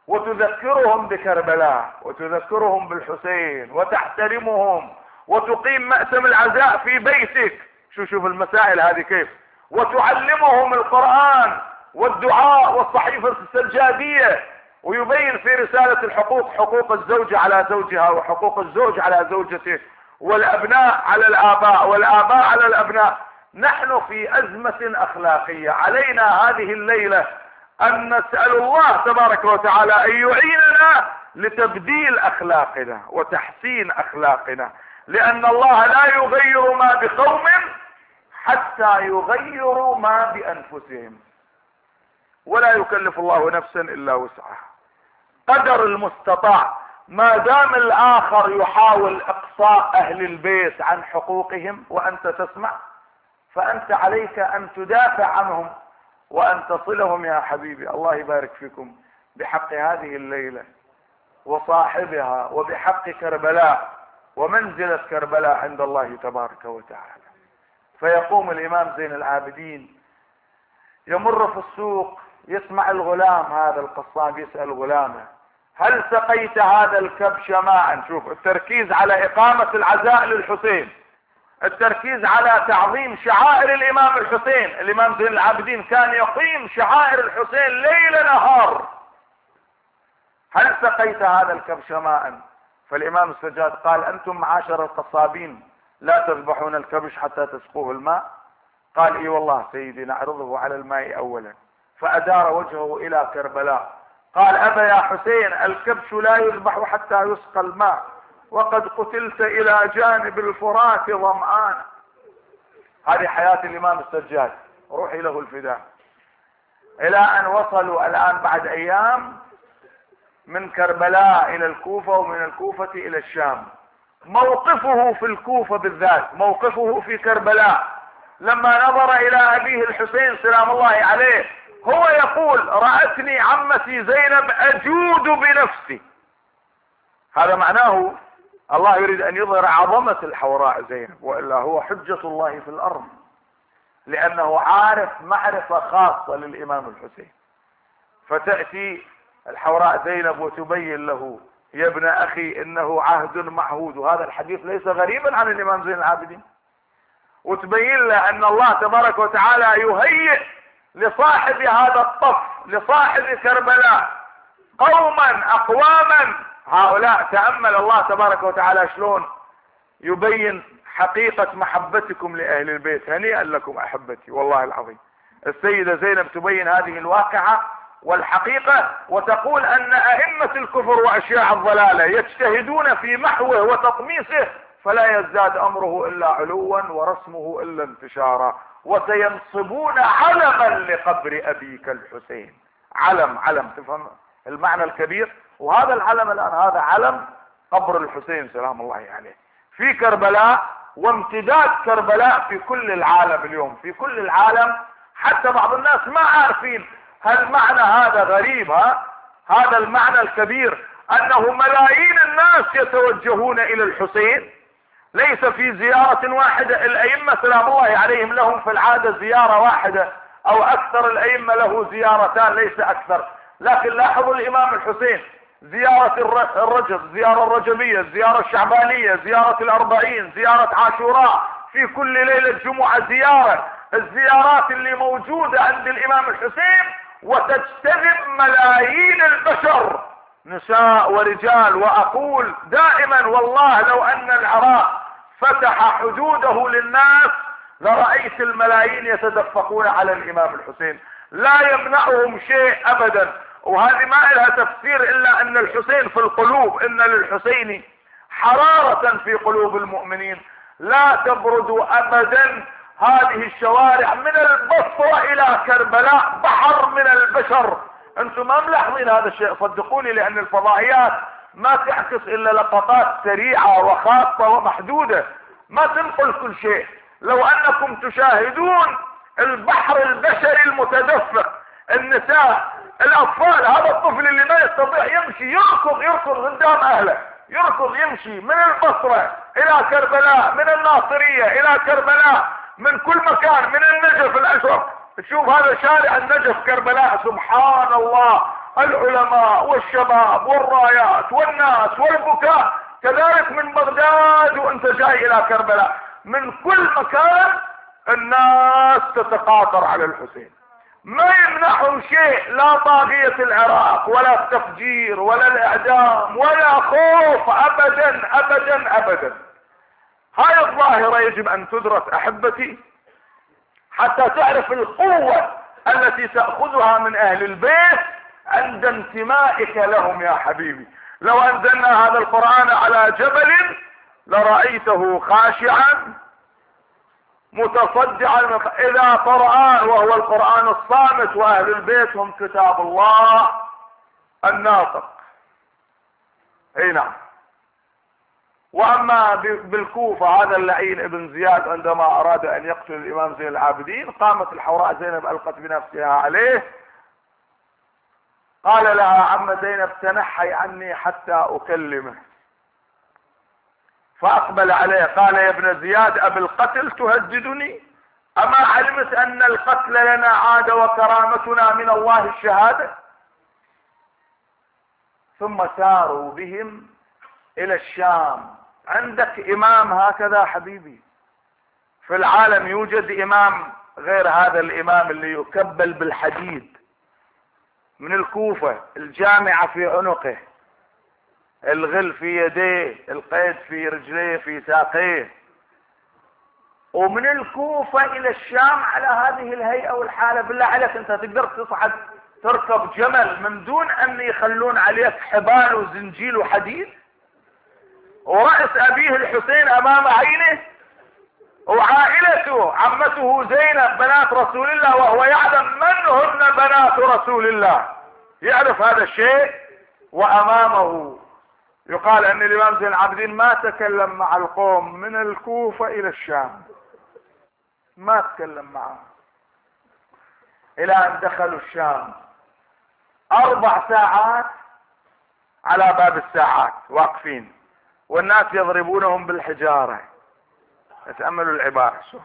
وتذكرهم بكربلاء وتذكرهم بالحسين وتحترمهم وتقيم مأتم العزاء في بيتك. شوف المسائل هذه كيف. وتعلمهم القرآن والدعاء والصحيفة السجادية، ويبين في رسالة الحقوق حقوق الزوجة على زوجها وحقوق الزوج على زوجته والأبناء على الآباء والآباء على الأبناء. نحن في أزمة أخلاقية، علينا هذه الليلة أن نسأل الله تبارك وتعالى أن يعيننا لتبديل أخلاقنا وتحسين أخلاقنا، لأن الله لا يغير ما بقوم حتى يغيروا ما بأنفسهم، ولا يكلف الله نفسا إلا وسعها. قدر المستطاع، ما دام الآخر يحاول إقصاء أهل البيت عن حقوقهم وأنت تسمع، فأنت عليك أن تدافع عنهم وأن تصلهم يا حبيبي. الله يبارك فيكم بحق هذه الليلة وصاحبها وبحق كربلاء ومنزلة كربلاء عند الله تبارك وتعالى. فيقوم الإمام زين العابدين يمر في السوق، يسمع الغلام هذا القصاب يسأل غلامه: هل سقيت هذا الكبش ماء؟ شوف التركيز على إقامة العزاء للحسين، التركيز على تعظيم شعائر الإمام الحسين. الإمام زين العابدين كان يقيم شعائر الحسين ليل نهار. هل سقيت هذا الكبش ماء؟ فالإمام السجاد قال: أنتم معاشر القصابين لا تذبحون الكبش حتى تسقوه الماء؟ قال: اي والله سيدي، نعرضه على الماء اولا. فادار وجهه الى كربلاء قال: ابا يا حسين، الكبش لا يذبح حتى يسقى الماء، وقد قتلت الى جانب الفرات ظمآن. هذه حياة الامام السجاد، روحي له الفداء. الى ان وصلوا الان بعد ايام من كربلاء الى الكوفة، ومن الكوفة الى الشام. موقفه في الكوفة بالذات، موقفه في كربلاء لما نظر الى ابيه الحسين سلام الله عليه، هو يقول: رأتني عمتي زينب اجود بنفسي. هذا معناه الله يريد ان يظهر عظمة الحوراء زينب، والا هو حجة الله في الارض، لانه عارف معرفة خاصة للامام الحسين. فتأتي الحوراء زينب وتبين له: يا ابن اخي انه عهد معهود. وهذا الحديث ليس غريبا عن الامام زين العابدين. وتبين له ان الله تبارك وتعالى يهيئ لصاحب هذا الطف، لصاحب كربلاء، قوما اقواما. هؤلاء تأمل الله تبارك وتعالى شلون يبين حقيقة محبتكم لأهل البيت. هنيئا لكم أحبتي، والله العظيم. السيدة زينب تبين هذه الواقعة والحقيقة، وتقول أن أئمة الكفر وأشياع الضلالة يجتهدون في محوه وتطميسه، فلا يزداد أمره إلا علوا ورسمه إلا انتشارا، وسينصبون علما لقبر أبيك الحسين. علم، تفهم المعنى الكبير؟ وهذا العلم الآن، هذا علم قبر الحسين سلام الله عليه في كربلاء، وامتداد كربلاء في كل العالم اليوم، في كل العالم. حتى بعض الناس ما عارفين هل معنى هذا غريب، هذا المعنى الكبير، أنه ملايين الناس يتوجهون إلى الحسين، ليس في زيارة واحدة. الأئمة سلام الله عليهم لهم في العادة زيارة واحدة أو أكثر، الأئمة له زيارتان ليس أكثر. لكن لاحظوا الإمام الحسين: زيارة الرجب، زيارة الرجبية، زيارة الشعبانية، زيارة الأربعين، زيارة عاشوراء، في كل ليلة جمعة زيارة. الزيارات اللي موجودة عند الإمام الحسين وتجتذب ملايين البشر، نساء ورجال. وأقول دائما والله لو أن العراق فتح حدوده للناس لرأيت الملايين يتدفقون على الإمام الحسين، لا يمنعهم شيء أبدا. وهذه ما لها تفسير إلا أن الحسين في القلوب، إن للحسين حرارة في قلوب المؤمنين لا تبرد أبدا. هذه الشوارع من البصرة إلى كربلاء بحر من البشر. أنتم ما ملاحظين هذا الشيء، صدقوني، لأن الفضائيات ما تعكس إلا لقطات سريعة وخاصة ومحدودة، ما تنقل كل شيء. لو أنكم تشاهدون البحر البشري المتدفق، النساء، الأطفال، هذا الطفل اللي ما يستطيع يمشي يركض قدام أهله، يركض يمشي من البصرة إلى كربلاء، من الناصرية إلى كربلاء، من كل مكان، من النجف الأشرف. تشوف هذا شارع النجف كربلاء، سبحان الله، العلماء والشباب والرايات والناس والبكاء، كذلك من بغداد وانت جاي الى كربلاء، من كل مكان الناس تتقاطر على الحسين. ما يمنعهم شيء، لا طاغية العراق ولا التفجير ولا الاعدام ولا خوف، ابدا ابدا ابدا. هاي الظاهرة يجب ان تدرس احبتي حتى تعرف القوة التي تأخذها من اهل البيت عند انتمائك لهم يا حبيبي. لو انزلنا هذا القرآن على جبل لرأيته خاشعا متصدعا. اذا قرآن وهو القرآن الصامت، واهل البيت هم كتاب الله الناطق. اي نعم. واما بالكوفة هذا اللعين ابن زياد عندما اراد ان يقتل الامام زين العابدين، قامت الحوراء زينب القت بنفسها عليه، قال لها عم زينب تنحي عني حتى اكلمه، فاقبل عليه قال يا ابن زياد ابي القتل تهددني؟ اما علمت ان القتل لنا عادة وكرامتنا من الله الشهادة؟ ثم ساروا بهم الى الشام. عندك امام هكذا حبيبي؟ في العالم يوجد امام غير هذا الامام اللي يكبل بالحديد من الكوفة، الجامعة في عنقه، الغل في يديه، القيد في رجليه في ساقيه، ومن الكوفة الى الشام على هذه الهيئة والحالة؟ بالله عليك انت تقدر تصعد تركب جمل من دون ان يخلون عليك حبال وزنجيل وحديد؟ ورأس ابيه الحسين امام عينه، وعائلته عمته زينب بنات رسول الله، وهو يعلم من هن بنات رسول الله، يعرف هذا الشيء. وامامه يقال ان الامام زين العابدين ما تكلم مع القوم من الكوفة الى الشام، ما تكلم معهم الى ان دخلوا الشام. 4 ساعات على باب الساعات واقفين، والناس يضربونهم بالحجارة. تأملوا العبارة شو،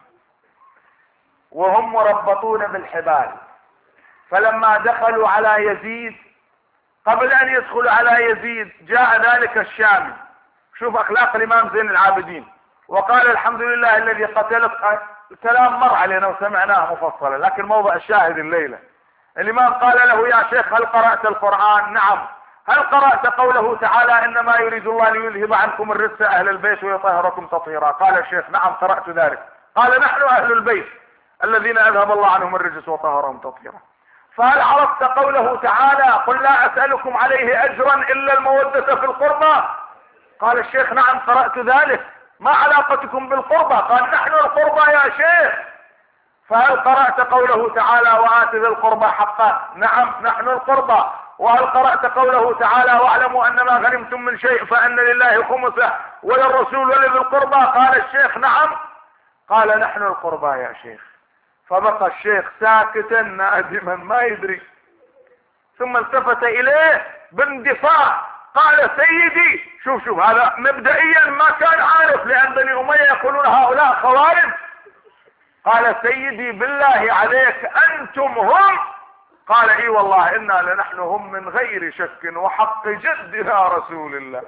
وهم مربطون بالحبال. فلما دخلوا على يزيد، قبل ان يدخلوا على يزيد جاء ذلك الشامي، شوف اخلاق الامام زين العابدين، وقال الحمد لله الذي قتلك. الكلام مر علينا وسمعناه مفصلا، لكن موضع الشاهد الليلة الامام قال له يا شيخ هل قرأت القرآن؟ نعم. هل قرأت قوله تعالى انما يريد الله ليذهب عنكم الرجس اهل البيت ويطهركم تطهيرا؟ قال الشيخ نعم قرأت ذلك. قال نحن اهل البيت الذين اذهب الله عنهم الرجس وطهرهم تطهيرا. فهل عرفت قوله تعالى قل لا اسألكم عليه اجرا الا المودة في القربى؟ قال الشيخ نعم قرأت ذلك. ما علاقتكم بالقربى؟ قال نحن القربى يا شيخ. فهل قرأت قوله تعالى وآت ذي القربى حقه؟ نعم نحن القربى. وهل قرأت قوله تعالى واعلموا ان ما غنمتم من شيء فان لله خمسه وللرسول ولذي القربى؟ قال الشيخ نعم. قال نحن القربى يا شيخ. فبقى الشيخ ساكتا نادما ما يدري، ثم التفت اليه باندفاع قال سيدي، شوف هذا مبدئيا ما كان عارف، لان بني امية يقولون هؤلاء خوارج. قال سيدي بالله عليك انتم هم؟ قال اي والله انا لنحن هم من غير شك وحق جدنا رسول الله.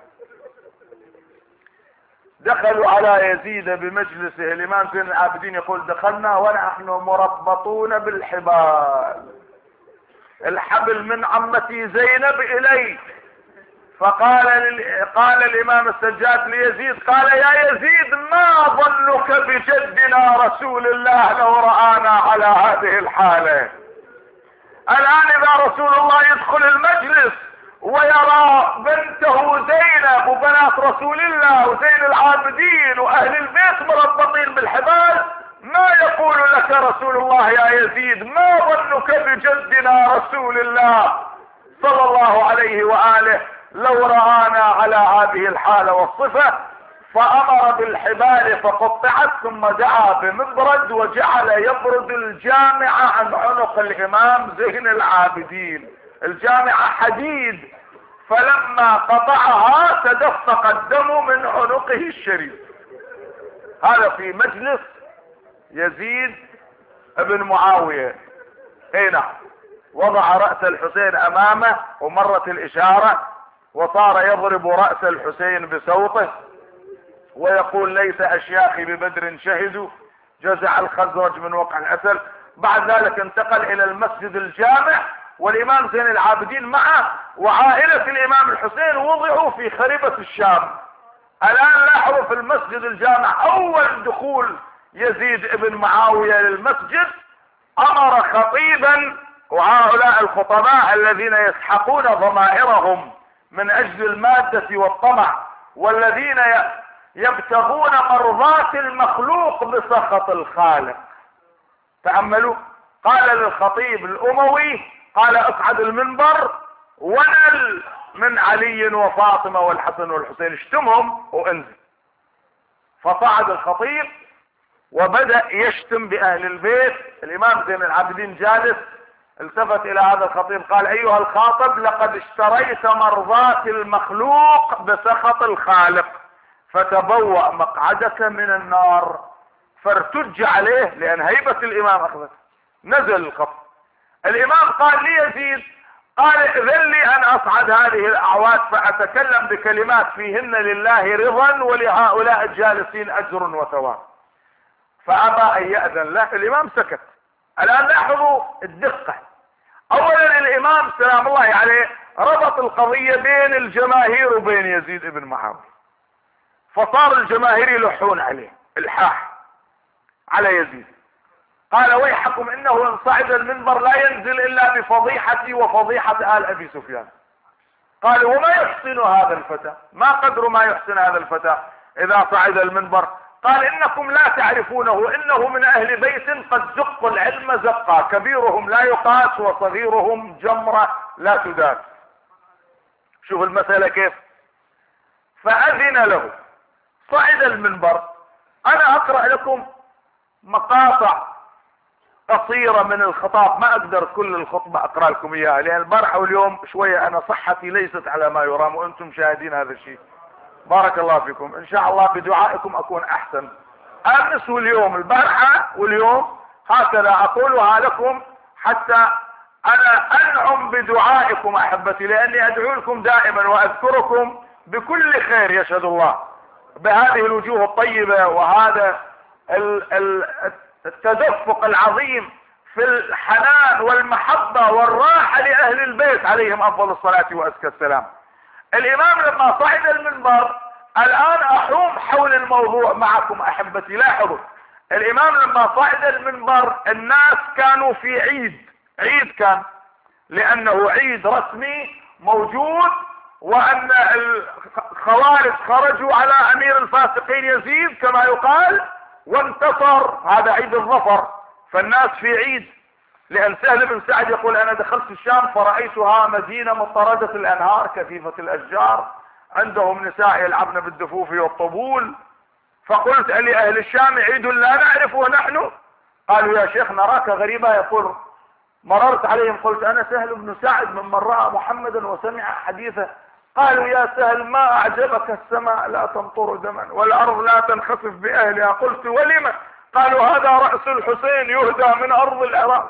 دخلوا على يزيد بمجلسه، الامام زين العابدين يقول دخلنا ونحن مربطون بالحبال، الحبل من عمتي زينب الي. قال الامام السجاد ليزيد قال يا يزيد ما ظنك بجدنا رسول الله لو رآنا على هذه الحالة؟ الان اذا رسول الله يدخل المجلس ويرى بنته زينب وبنات رسول الله وزين العابدين واهل البيت مربطين بالحبال، ما يقول لك رسول الله يا يزيد ما ظنك بجدنا رسول الله صلى الله عليه وآله لو رآنا على هذه الحالة والصفة؟ فأمر بالحبال فقطعت، ثم دعا بمبرد وجعل يبرد الجامعة عن عنق الإمام زين العابدين. الجامعة حديد، فلما قطعها تدفق الدم من عنقه الشريف. هذا في مجلس يزيد ابن معاوية. اي نعم. وضع رأس الحسين امامه ومرت الاشارة، وصار يضرب رأس الحسين بصوته ويقول ليس اشياخي ببدر شهدوا، جزع الخزرج من وقع الاسد. بعد ذلك انتقل الى المسجد الجامع، والامام زين العابدين معه وعائلة الامام الحسين وضعوا في خريبة الشام. الان لاحظوا في المسجد الجامع اول دخول يزيد ابن معاوية للمسجد امر خطيبا، وهؤلاء الخطباء الذين يسحقون ضمائرهم من اجل المادة والطمع، والذين يبتغون مرضاة المخلوق بسخط الخالق. تأملوا، قال للخطيب الاموي، قال اصعد المنبر ونل من علي وفاطمة والحسن والحسين، اشتمهم وانزل. فصعد الخطيب وبدأ يشتم بأهل البيت. الإمام زين العابدين جالس، التفت إلى هذا الخطيب قال ايها الخاطب لقد اشتريت مرضاة المخلوق بسخط الخالق، فتبوأ مقعدك من النار. فارتج عليه لأن هيبة الإمام أخذت. نزل الخطيب، الإمام قال لي يزيد، قال اذن لي أن أصعد هذه الأعواد فأتكلم بكلمات فيهن لله رضا ولهؤلاء الجالسين أجر وثواب. فأبى أن يأذن له، الإمام سكت. الآن لاحظوا الدقة. أولا الإمام سلام الله عليه ربط القضية بين الجماهير وبين يزيد بن معاوية، فصار الجماهير يلحون عليه الحاح على يزيد. قال ويحكم انه ان صعد المنبر لا ينزل الا بفضيحتي وفضيحة آل ابي سفيان. قال وما يحسن هذا الفتى، ما قدر ما يحسن هذا الفتى اذا صعد المنبر؟ قال انكم لا تعرفونه، انه من اهل بيت قد زقوا العلم زقا، كبيرهم لا يقاس وصغيرهم جمرة لا تداس. شوف المسألة كيف. فأذن له، صعد المنبر. انا اقرأ لكم مقاطع قصيرة من الخطاب، ما اقدر كل الخطبة اقرأ لكم اياها لان البارحة واليوم شوية انا صحتي ليست على ما يرام، وانتم مشاهدين هذا الشيء. بارك الله فيكم، ان شاء الله بدعائكم اكون احسن. امس واليوم، البارحة واليوم، هكذا اقولها لكم حتى انا انعم بدعائكم احبتي، لاني ادعو لكم دائما واذكركم بكل خير يشهد الله بهذه الوجوه الطيبة وهذا التدفق العظيم في الحنان والمحبة والراحة لأهل البيت عليهم أفضل الصلاة وأزكى السلام. الإمام لما صعد المنبر، الآن أحوم حول الموضوع معكم أحبتي. لاحظوا الإمام لما صعد المنبر الناس كانوا في عيد كان، لأنه عيد رسمي موجود، وأن الخوارج خرجوا على أمير الفاسقين يزيد كما يقال وانتصر، هذا عيد الظفر، فالناس في عيد. لأن سهل بن سعد يقول انا دخلت الشام فرأيتها مدينة مطردة الانهار كثيفة الاشجار، عندهم نساء يلعبن بالدفوف والطبول. فقلت لأهل الشام عيد لا نعرفه نحن؟ قالوا يا شيخ نراك غريبا. يقول مررت عليهم قلت انا سهل بن سعد ممن رأى محمدا وسمع حديثه. قالوا يا سهل ما اعجبك السماء لا تمطر دما والارض لا تنخسف باهلها. قلت ولم؟ قالوا هذا رأس الحسين يهدى من ارض العراق.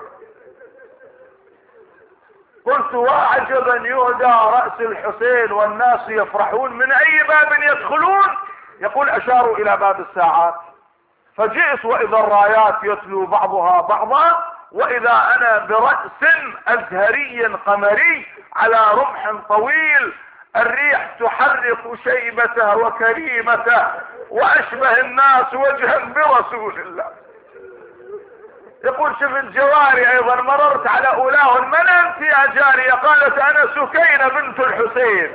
قلت وعجبا يهدى رأس الحسين والناس يفرحون، من اي باب يدخلون؟ يقول اشاروا الى باب الساعات، فجئت واذا الرايات يتلو بعضها بعضا، واذا انا برأس ازهري قمري على رمح طويل، الريح تحرك شيبته وكريمته واشبه الناس وجها برسول الله. يقول شوف الجواري ايضا مررت على اولاهن، من انت يا جارية؟ قالت انا سكينة بنت الحسين.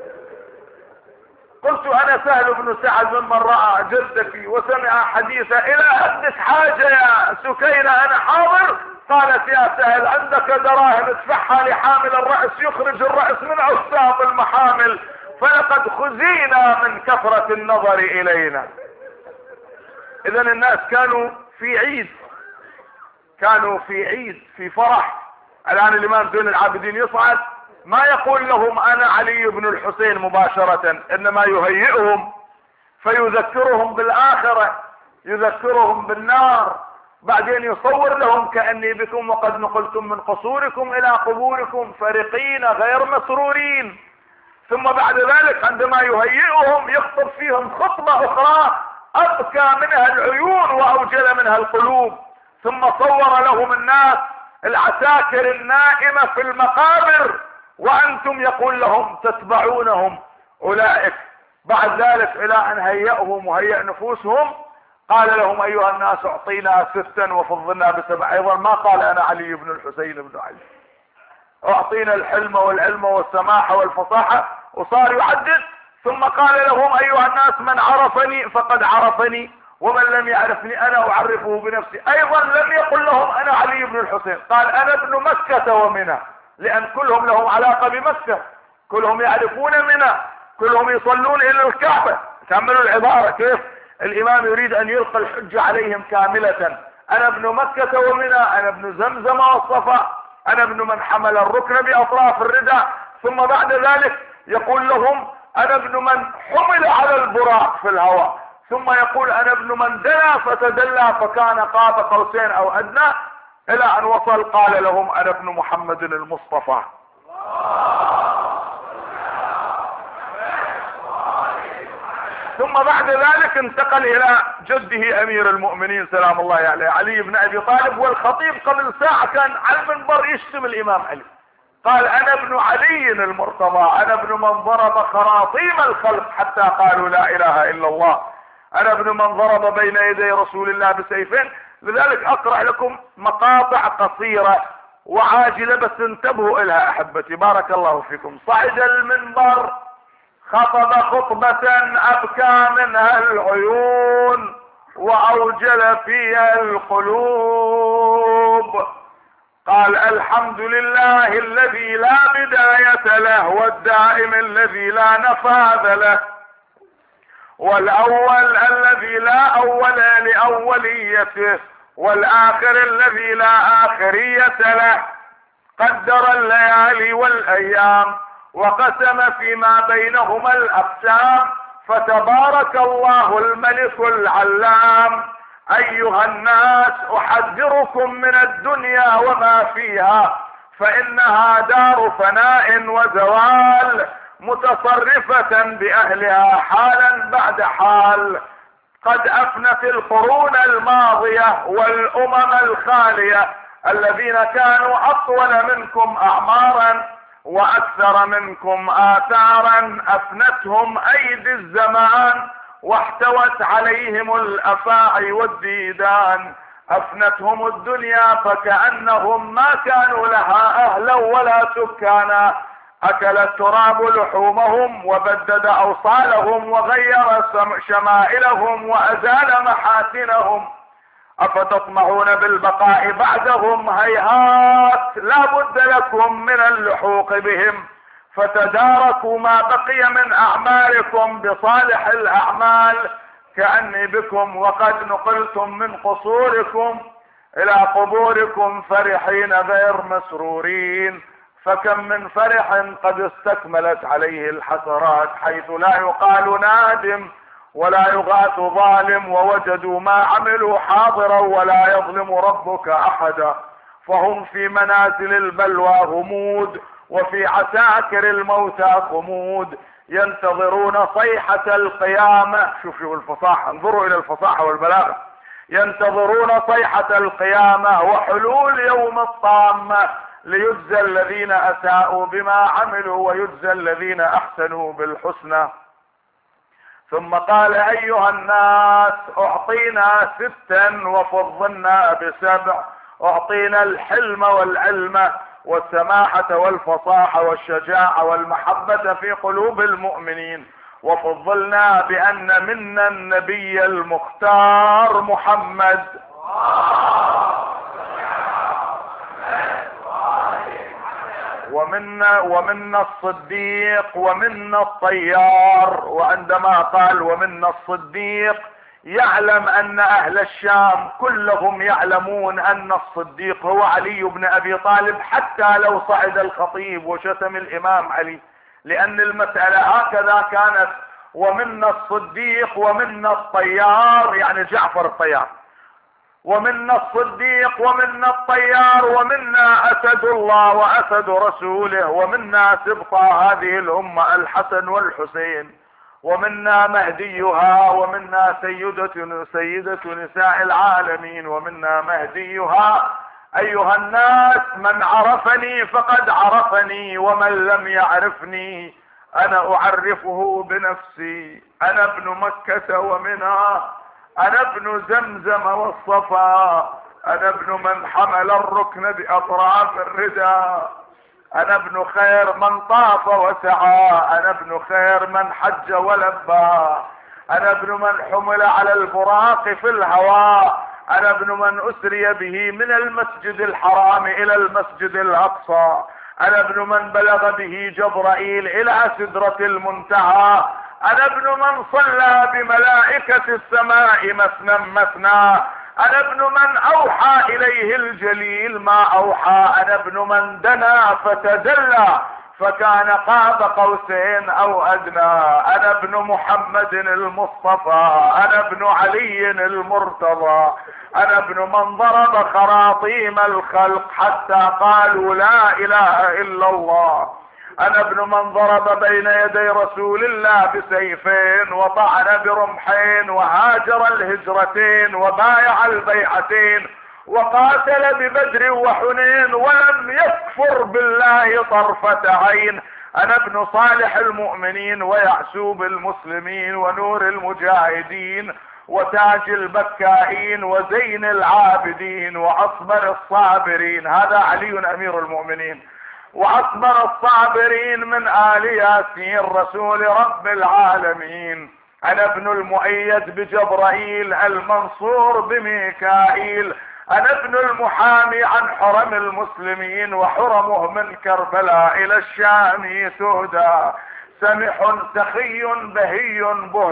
قلت انا سهل بن سعد ممن رأى جدتي وسمع حديثه، الى حدث حاجة يا سكينة انا حاضر. قالت يا سهل عندك دراهم ادفعها لحامل الرأس يخرج الرأس من عصاب المحامل، فلقد خزينا من كثرة النظر الينا. اذا الناس كانوا في عيد، كانوا في عيد في فرح. الان الامام زين العابدين يصعد ما يقول لهم انا علي بن الحسين مباشرة، انما يهيئهم فيذكرهم بالاخرة، يذكرهم بالنار، بعدين يصور لهم كأني بكم وقد نقلتم من قصوركم الى قبوركم فرقين غير مسرورين. ثم بعد ذلك عندما يهيئهم يخطب فيهم خطبة اخرى ابكى منها العيون واوجل منها القلوب. ثم صور لهم الناس العساكر النائمة في المقابر وانتم يقول لهم تتبعونهم اولئك. بعد ذلك الى ان هيئهم وهيئ نفوسهم قال لهم ايها الناس اعطينا 6 وفضلنا ب7. ايضا ما قال انا علي بن الحسين بن علي. اعطينا الحلم والعلم والسماحة والفصاحة وصار يعدد. ثم قال لهم ايها الناس من عرفني فقد عرفني ومن لم يعرفني انا اعرفه بنفسي. ايضا لم يقل لهم انا علي بن الحسين، قال انا ابن مكة ومنى، لان كلهم لهم علاقة بمكة، كلهم يعرفون منى، كلهم يصلون الى الكعبة. كملوا العبارة كيف الامام يريد ان يلقى الحجة عليهم كاملة. انا ابن مكة ومنى، انا ابن زمزم والصفا، انا ابن من حمل الركن باطراف الردى. ثم بعد ذلك يقول لهم انا ابن من حمل على البراق في الهواء. ثم يقول انا ابن من دنا فتدلى فكان قاب قوسين او ادنى، الى ان وصل قال لهم انا ابن محمد المصطفى. ثم بعد ذلك انتقل الى جده امير المؤمنين سلام الله عليه علي بن ابي طالب. والخطيب قبل ساعة كان على المنبر يشتم الامام علي، قال انا ابن علي المرتضى، انا ابن من ضرب خراطيم الخلق حتى قالوا لا اله الا الله، انا ابن من ضرب بين يدي رسول الله بسيفين. لذلك اقرأ لكم مقاطع قصيرة وعاجلة بس انتبهوا الها احبتي بارك الله فيكم. صعد المنبر خطب خطبة ابكى منها العيون واوجل فيها القلوب. قال الحمد لله الذي لا بداية له والدائم الذي لا نفاذ له والاول الذي لا اول لاوليته والاخر الذي لا اخرية له. قدر الليالي والايام وقسم فيما بينهما الاقسام فتبارك الله الملك العلام. ايها الناس احذركم من الدنيا وما فيها فانها دار فناء وزوال متصرفة باهلها حالا بعد حال. قد افنت القرون الماضية والامم الخالية الذين كانوا اطول منكم اعمارا واكثر منكم اثارا افنتهم ايدي الزمان واحتوت عليهم الافاعي والديدان. افنتهم الدنيا فكأنهم ما كانوا لها اهلا ولا سكانا. اكل التراب لحومهم وبدد اوصالهم وغير شمائلهم وازال محاسنهم. افتطمعون بالبقاء بعدهم؟ هيهات لا بد لكم من اللحوق بهم فتداركوا ما بقي من اعمالكم بصالح الاعمال. كأني بكم وقد نقلتم من قصوركم الى قبوركم فرحين غير مسرورين. فكم من فرح قد استكملت عليه الحسرات حيث لا يقال نادم ولا يغاث ظالم ووجدوا ما عملوا حاضرا ولا يظلم ربك احدا. فهم في منازل البلوى غمود وفي عساكر الموتى خمود ينتظرون صيحة القيامة. شوفوا الفصاحة، انظروا الى الفصاحة والبلاغة. ينتظرون صيحة القيامة وحلول يوم الطامة ليجزى الذين اساءوا بما عملوا ويجزى الذين احسنوا بالحسنى. ثم قال ايها الناس اعطينا 6 وفضلنا ب7. اعطينا الحلم والعلم والسماحة والفصاحة والشجاعة والمحبة في قلوب المؤمنين وفضلنا بان منا النبي المختار محمد ومنا الصديق ومنا الطيار. وعندما قال ومنا الصديق يعلم ان اهل الشام كلهم يعلمون ان الصديق هو علي بن ابي طالب حتى لو صعد الخطيب وشتم الامام علي، لان المسألة هكذا كانت. ومنا الصديق ومنا الطيار يعني جعفر الطيار. ومنا الصديق ومنا الطيار ومنا اسد الله واسد رسوله ومنا سبطى هذه الامة الحسن والحسين ومنا مهديها ومنا سيدة نساء العالمين ومنا مهديها. ايها الناس من عرفني فقد عرفني ومن لم يعرفني انا اعرفه بنفسي. انا ابن مكة ومنى، انا ابن زمزم والصفا، انا ابن من حمل الركن باطراف الردى، انا ابن خير من طاف وسعى، انا ابن خير من حج ولبى، انا ابن من حمل على البراق في الهواء، انا ابن من اسري به من المسجد الحرام الى المسجد الاقصى، انا ابن من بلغ به جبرائيل الى سدرة المنتهى، انا ابن من صلى بملائكة السماء مثنى مثنى، انا ابن من اوحى اليه الجليل ما اوحى، انا ابن من دنا فتدلى فكان قاب قوسين او ادنى، انا ابن محمد المصطفى، انا ابن علي المرتضى، انا ابن من ضرب خراطيم الخلق حتى قالوا لا اله الا الله، انا ابن من ضرب بين يدي رسول الله بسيفين وطعن برمحين وهاجر الهجرتين وبايع البيعتين وقاتل ببدر وحنين ولم يكفر بالله طرفة عين، انا ابن صالح المؤمنين ويعسوب المسلمين ونور المجاهدين وتاج البكائين وزين العابدين واصبر الصابرين. هذا علي امير المؤمنين. واصبر الصابرين من آل ياسين رسول رب العالمين. انا ابن المؤيد بجبرائيل المنصور بميكائيل، انا ابن المحامي عن حرم المسلمين وحرمه من كربلاء الى الشام سهدا، سمح سخي بهي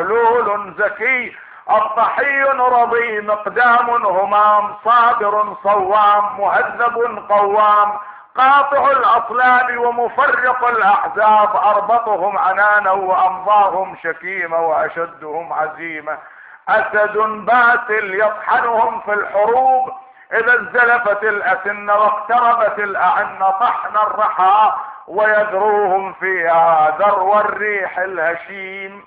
بهلول زكي الضحي رضي مقدام همام صابر صوام مهذب قوام قاطع الاصلاب ومفرق الاحزاب اربطهم عنانا وامضاهم شكيمة واشدهم عزيمة، اسد باسل يطحنهم في الحروب اذا ازدلفت الاسنة واقتربت الاعنة طحن الرحى ويذروهم فيها ذرو الريح الهشيم.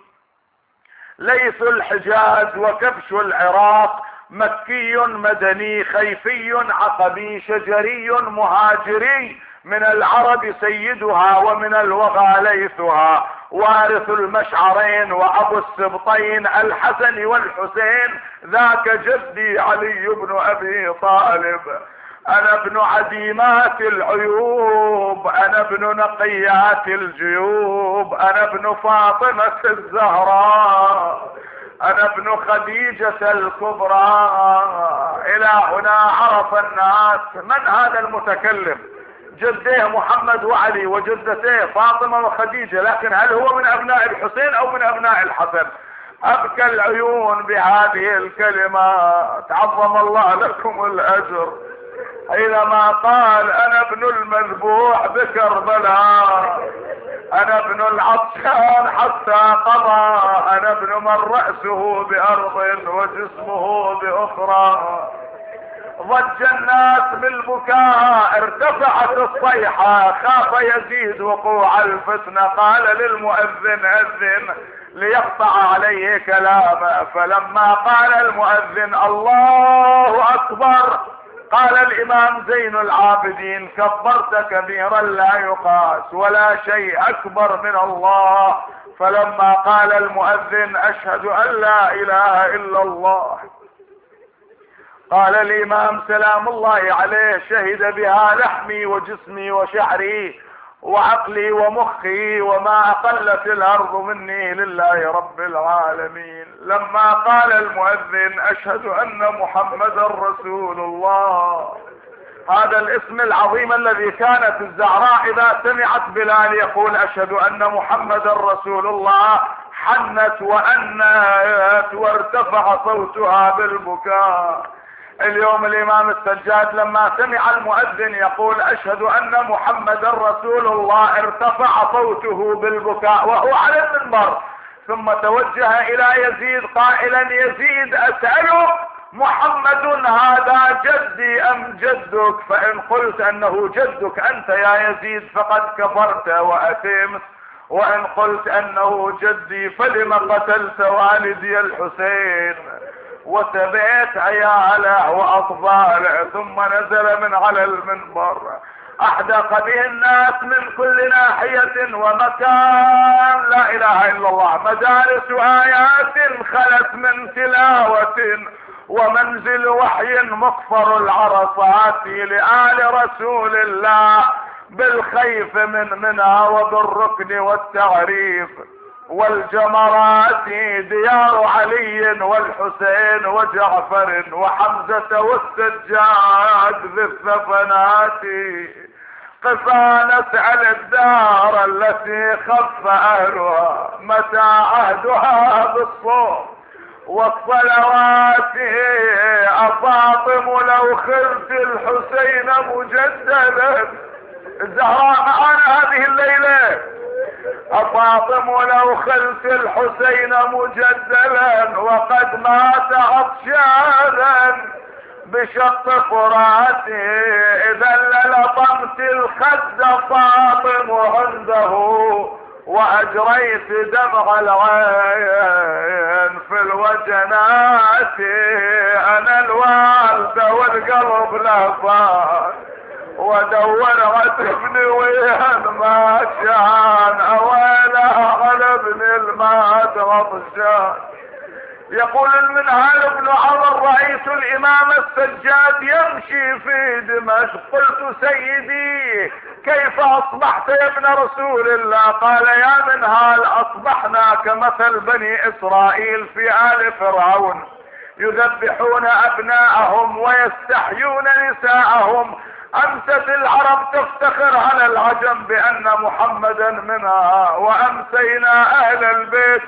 ليث الحجاز وكبش العراق مكي مدني خيفي عقبي شجري مهاجري، من العرب سيدها ومن الوغى ليثها، وارث المشعرين وابو السبطين الحسن والحسين، ذاك جدي علي بن ابي طالب. انا ابن عديمات العيوب، انا ابن نقيات الجيوب، انا ابن فاطمة الزهراء، انا ابن خديجة الكبرى. الى هنا عرف الناس من هذا المتكلم. جديه محمد وعلي وجدتيه فاطمة وخديجة، لكن هل هو من ابناء الحسين او من ابناء الحسن؟ ابكى العيون بهذه الكلمات. عظم الله لكم الاجر حينما قال انا ابن المذبوح بكربلاء، انا ابن العطشان حتى قضى، انا ابن من رأسه بارض وجسمه باخرى. ضج الناس بالبكاء ارتفعت الصيحة، خاف يزيد وقوع الفتنة، قال للمؤذن اذن ليقطع عليه كلامه، فلما قال المؤذن الله اكبر قال الامام زين العابدين كبرت كبيرا لا يقاس ولا شيء اكبر من الله. فلما قال المؤذن اشهد ان لا اله الا الله قال الامام سلام الله عليه شهد بها لحمي وجسمي وشعري وعقلي ومخي وما اقلت الارض مني لله رب العالمين. لما قال المؤذن اشهد ان محمدا رسول الله، هذا الاسم العظيم الذي كانت الزهراء اذا سمعت بلال يقول اشهد ان محمدا رسول الله حنت وانت وارتفع صوتها بالبكاء. اليوم الامام السجاد لما سمع المؤذن يقول اشهد ان محمدا رسول الله ارتفع صوته بالبكاء وهو على المنبر، ثم توجه الى يزيد قائلا يزيد اسألك محمد هذا جدي ام جدك؟ فان قلت انه جدك انت يا يزيد فقد كفرت واثمت، وان قلت انه جدي فلم قتلت والدي الحسين وتبعت عياله واطفاله؟ ثم نزل من على المنبر احدق به الناس من كل ناحية ومكان، لا اله الا الله، مدارس ايات خلت من تلاوة، ومنزل وحي مقفر العرصات لآل رسول الله، بالخيف منها وبالركن والتعريف والجمرات، ديار علي والحسين وجعفر وحمزة والسجاد ذي الثفنات. قفا نسأل الدار التي خف اهلها متى عهدها بالصوم والصلوات. أفاطم لو خلت الحسين مجددا، الزهراء معنا هذه الليلة، أفاطم لو خلت الحسين مجدلا وقد مات عطشانا بشط فراتي، إذا للطمت الخد فاطم عنده واجريت دمع العين في الوجنات. انا الوالدة والقلب لهفان ودورت ابني وين ما كان، اويله على ابن المات غطشان. يقول المنهال بن عمر رأيت الامام السجاد يمشي في دمشق، قلت سيدي كيف اصبحت يا ابن رسول الله؟ قال يا منهال اصبحنا كمثل بني اسرائيل في آل فرعون، يذبحون ابناءهم ويستحيون نساءهم. امست العرب تفتخر على العجم بان محمدا منها، وامسينا اهل البيت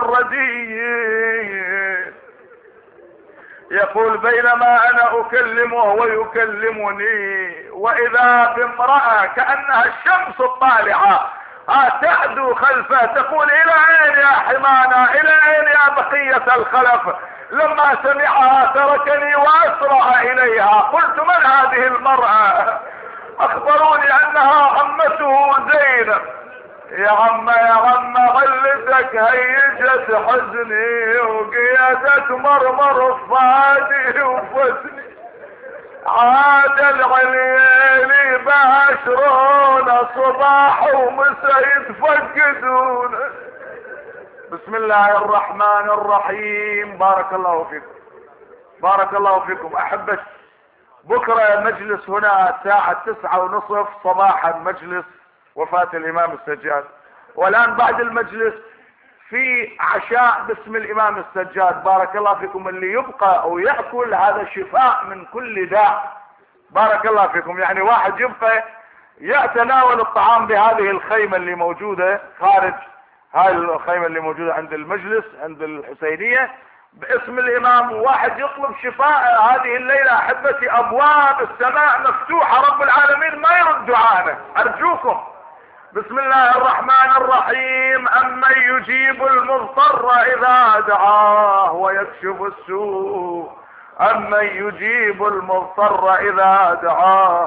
مشردين. يقول بينما انا اكلمه ويكلمني واذا بامرأة كأنها الشمس الطالعة تعدو خلفه تقول الى اين يا حمانا، الى اين يا بقية الخلف؟ لما سمعها تركني واسرع اليها. قلت من هذه المرأة؟ اخبروني انها عمته زينب. يا عم غلتك هيجت حزني وقيادك مرمر فادي وفزني، عاد العليلي باشرون صباح ومسا يتفقدون. بسم الله الرحمن الرحيم. بارك الله فيكم، بارك الله فيكم احبة. بكرة مجلس هنا الساعة 9:30 صباحا، مجلس وفاة الامام السجاد. والان بعد المجلس في عشاء باسم الامام السجاد. بارك الله فيكم، اللي يبقى او يأكل هذا شفاء من كل داء. بارك الله فيكم. يعني واحد يبقى يتناول الطعام بهذه الخيمة اللي موجودة خارج، هاي الخيمة اللي موجودة عند المجلس عند الحسينية باسم الامام، واحد يطلب شفاء هذه الليلة. احبتي ابواب السماء مفتوحة، رب العالمين ما يرد دعانا، ارجوكم. بسم الله الرحمن الرحيم. امن يجيب المضطر اذا دعاه ويكشف السوء، امن يجيب المضطر اذا دعاه.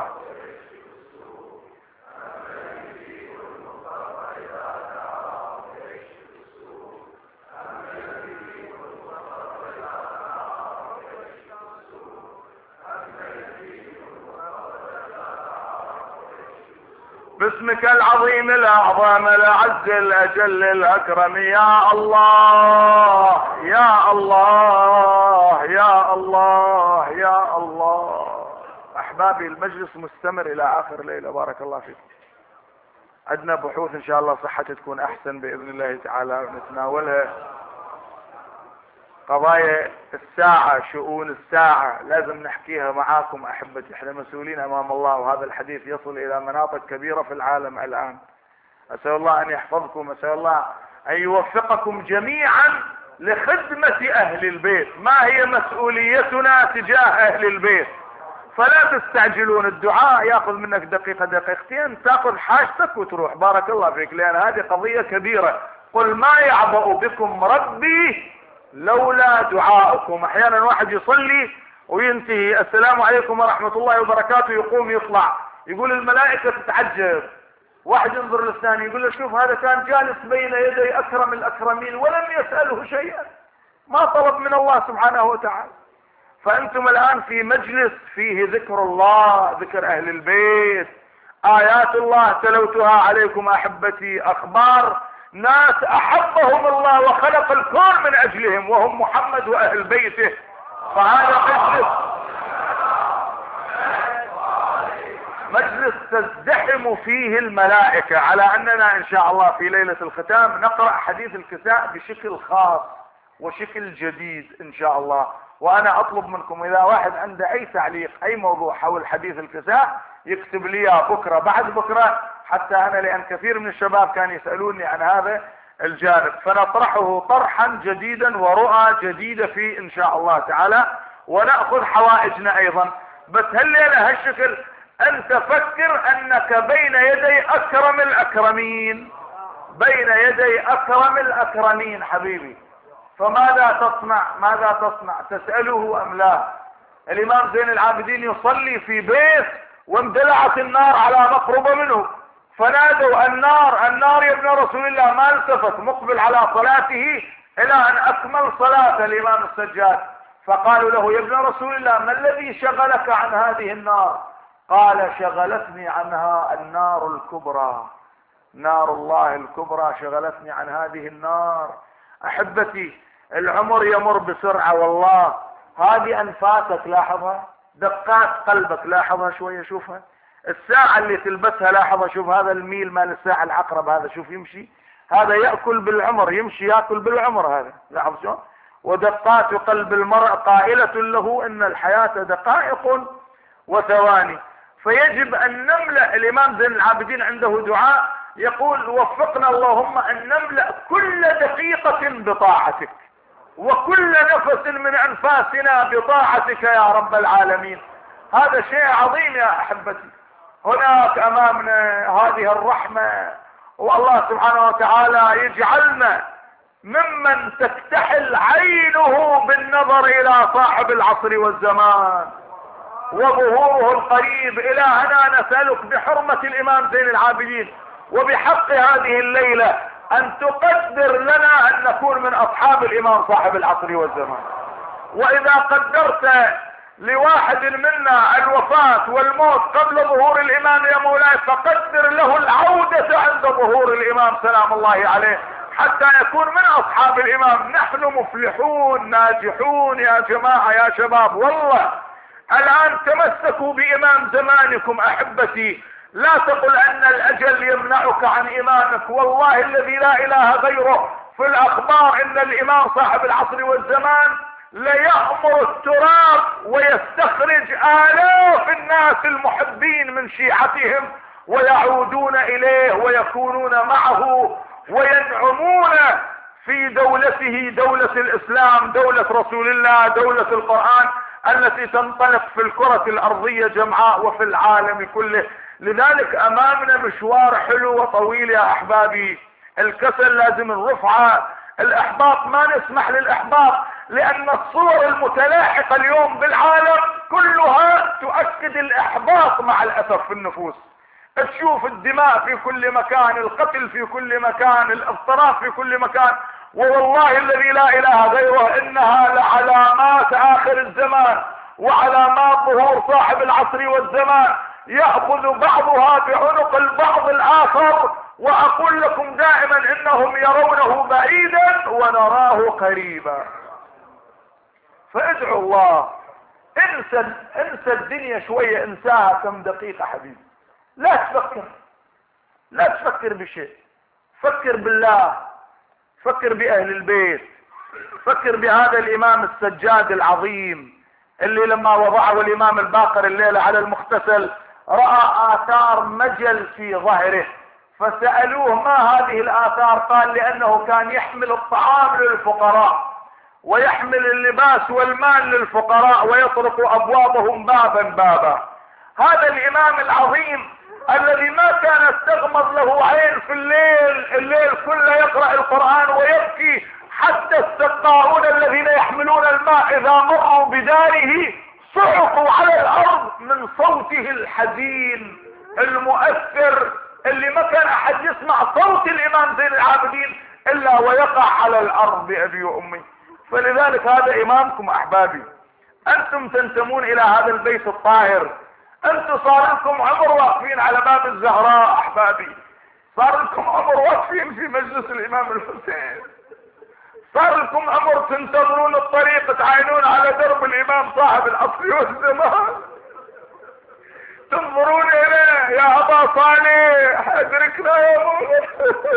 باسمك العظيم الاعظم الاعز الاجل الاكرم، يا الله يا الله يا الله يا الله. احبابي المجلس مستمر الى اخر ليلة. بارك الله فيكم. عندنا بحوث ان شاء الله صحتها تكون احسن باذن الله تعالى نتناولها. قضايا الساعة، شؤون الساعة لازم نحكيها معاكم احبتي. احنا مسؤولين امام الله، وهذا الحديث يصل الى مناطق كبيرة في العالم الان. اسأل الله ان يحفظكم، اسأل الله ان يوفقكم جميعا لخدمة اهل البيت. ما هي مسؤوليتنا تجاه اهل البيت؟ فلا تستعجلون. الدعاء ياخذ منك دقيقة دقيقتين تاخذ حاجتك وتروح. بارك الله فيك، لان هذه قضية كبيرة. قل ما يعبأ بكم ربي لولا دعاؤكم. احيانا واحد يصلي وينتهي السلام عليكم ورحمة الله وبركاته، يقوم يطلع، يقول الملائكة تتعجب. واحد ينظر للثاني يقول له شوف هذا كان جالس بين يدي اكرم الاكرمين ولم يسأله شيئا، ما طلب من الله سبحانه وتعالى. فانتم الان في مجلس فيه ذكر الله، ذكر اهل البيت، ايات الله تلوتها عليكم احبتي، اخبار ناس احبهم الله وخلق الكون من اجلهم وهم محمد واهل بيته. فهذا مجلس تزدحم فيه الملائكة، على اننا ان شاء الله في ليلة الختام نقرأ حديث الكساء بشكل خاص وشكل جديد ان شاء الله. وانا اطلب منكم اذا واحد عنده اي تعليق اي موضوع حول حديث الكساء يكتب لي بكرة بعد بكرة، حتى انا لان كثير من الشباب كان يسألوني عن هذا الجانب، فنطرحه طرحا جديدا ورؤى جديدة فيه ان شاء الله تعالى، ونأخذ حوائجنا ايضا. بس هالليلة هالشكل انت فكر انك بين يدي اكرم الاكرمين، بين يدي اكرم الاكرمين حبيبي. فماذا تصنع؟ ماذا تصنع؟ تسأله ام لا؟ الامام زين العابدين يصلي في بيت واندلعت النار على مقربة منه، فنادوا النار النار يا ابن رسول الله، ما التفت مقبل على صلاته الى ان اكمل صلاة الامام السجاد. فقالوا له يا ابن رسول الله ما الذي شغلك عن هذه النار؟ قال شغلتني عنها النار الكبرى، نار الله الكبرى شغلتني عن هذه النار. احبتي العمر يمر بسرعة والله، هذه انفاسك لاحظها، دقات قلبك لاحظها شوية شوفها، الساعة اللي تلبسها لاحظها، شوف هذا الميل مال الساعة العقرب هذا شوف يمشي، هذا يأكل بالعمر، يمشي يأكل بالعمر هذا، لاحظ شو. ودقات قلب المرء قائلة له ان الحياة دقائق وثواني. فيجب ان نملأ، الامام زين العابدين عنده دعاء يقول وفقنا اللهم ان نملأ كل دقيقة بطاعتك وكل نفس من انفاسنا بطاعتك يا رب العالمين. هذا شيء عظيم يا احبتي. هناك امامنا هذه الرحمة، والله سبحانه وتعالى يجعلنا ممن تكتحل عينه بالنظر الى صاحب العصر والزمان وظهوره القريب. الهنا نسألك بحرمة الامام زين العابدين وبحق هذه الليلة ان تقدر لنا ان نكون من اصحاب الامام صاحب العصر والزمان. واذا قدرت لواحد منا الوفاة والموت قبل ظهور الامام يا مولاي فقدر له العودة عند ظهور الامام سلام الله عليه حتى يكون من اصحاب الامام. نحن مفلحون ناجحون يا جماعة يا شباب، والله الان تمسكوا بامام زمانكم احبتي. لا تقل ان الاجل يمنعك عن امامك، والله الذي لا اله غيره في الاخبار ان الامام صاحب العصر والزمان ليأمر التراب ويستخرج آلاف الناس المحبين من شيعتهم ويعودون إليه ويكونون معه وينعمون في دولته، دولة الإسلام، دولة رسول الله، دولة القرآن التي تنطلق في الكرة الأرضية جمعاء وفي العالم كله. لذلك أمامنا مشوار حلو وطويل يا أحبابي. الكسل لازم نرفعه، الإحباط ما نسمح للإحباط، لأن الصور المتلاحقة اليوم بالعالم كلها تؤكد الإحباط مع الأسف في النفوس. تشوف الدماء في كل مكان، القتل في كل مكان، الاضطراب في كل مكان، ووالله الذي لا إله غيره إنها لعلامات آخر الزمان وعلامات ظهور صاحب العصر والزمان، يأخذ بعضها بعنق البعض الآخر. وأقول لكم دائما إنهم يرونه بعيدا ونراه قريبا. فادعوا الله، انسى الدنيا شوية، انساها كم دقيقة حبيبي. لا تفكر بشيء، فكر بالله، فكر بأهل البيت، فكر بهذا الإمام السجاد العظيم اللي لما وضعه الإمام الباقر الليلة على المغتسل رأى آثار مجل في ظهره، فسألوه ما هذه الآثار؟ قال لأنه كان يحمل الطعام للفقراء ويحمل اللباس والمال للفقراء ويطرق أبوابهم بابا بابا. هذا الإمام العظيم الذي ما كانت تغمض له عين في الليل كله يقرأ القرآن ويبكي حتى حتى السقاؤون الذين يحملون الماء اذا مروا بداره صعقوا على الارض من صوته الحزين المؤثر، اللي ما كان احد يسمع صوت الامام زين العابدين الا ويقع على الارض بابي وامي. فلذلك هذا امامكم احبابي، انتم تنتمون الى هذا البيت الطاهر، انتم صار لكم عمر واقفين على باب الزهراء احبابي، صار لكم عمر واقفين في مجلس الامام الحسين، صار لكم عمر تنتظرون الطريق، تعاينون على درب الامام صاحب العصر والزمان، تنظرون اليه يا ابا صالح ادركنا يا مولانا.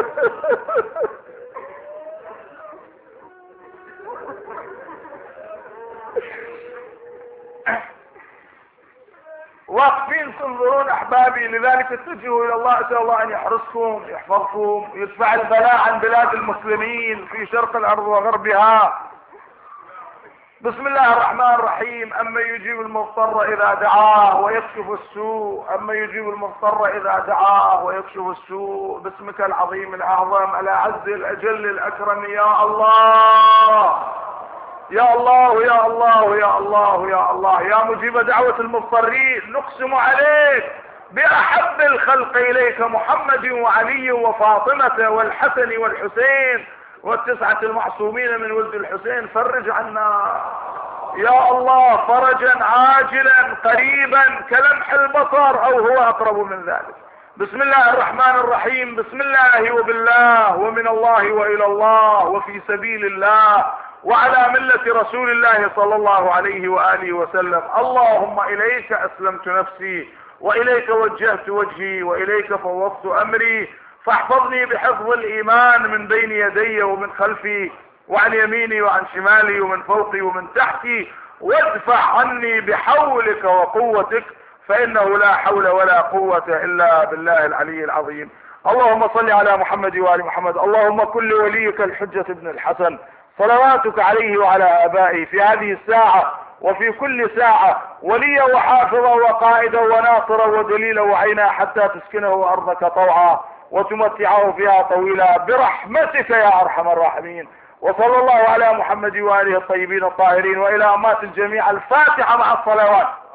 واقفين تنظرون احبابي. لذلك اتجهوا الى الله، اسال الله ان يحرسكم يحفظكم يدفع البلاء عن بلاد المسلمين في شرق الارض وغربها. بسم الله الرحمن الرحيم. اما يجيب المضطر اذا دعاه ويكشف السوء، اما يجيب المضطر اذا دعاه ويكشف السوء، باسمك العظيم الاعظم الاعز الاجل الاكرم يا الله يا الله يا الله يا الله يا الله يا مجيب دعوة المضطرين، نقسم عليك بأحب الخلق إليك محمد وعلي وفاطمة والحسن والحسين والتسعة المعصومين من ولد الحسين، فرج عنا يا الله فرجا عاجلا قريبا كلمح البصر او هو اقرب من ذلك. بسم الله الرحمن الرحيم. بسم الله وبالله ومن الله والى الله وفي سبيل الله وعلى ملة رسول الله صلى الله عليه وآله وسلم. اللهم إليك أسلمت نفسي وإليك وجهت وجهي وإليك فوضت أمري، فاحفظني بحفظ الإيمان من بين يدي ومن خلفي وعن يميني وعن شمالي ومن فوقي ومن تحتي، وادفع عني بحولك وقوتك، فإنه لا حول ولا قوة إلا بالله العلي العظيم. اللهم صل على محمد وآل محمد. اللهم كن لوليك الحجة ابن الحسن صلواتك عليه وعلى آبائه في هذه الساعة وفي كل ساعة وليا وحافظا وقائدا وناصرا ودليلا وعينا، حتى تسكنه أرضك طوعا وتمتعه فيها طويلا برحمتك يا أرحم الراحمين. وصلى الله على محمد وآله الطيبين الطاهرين، وإلى أمات الجميع الفاتحة مع الصلوات.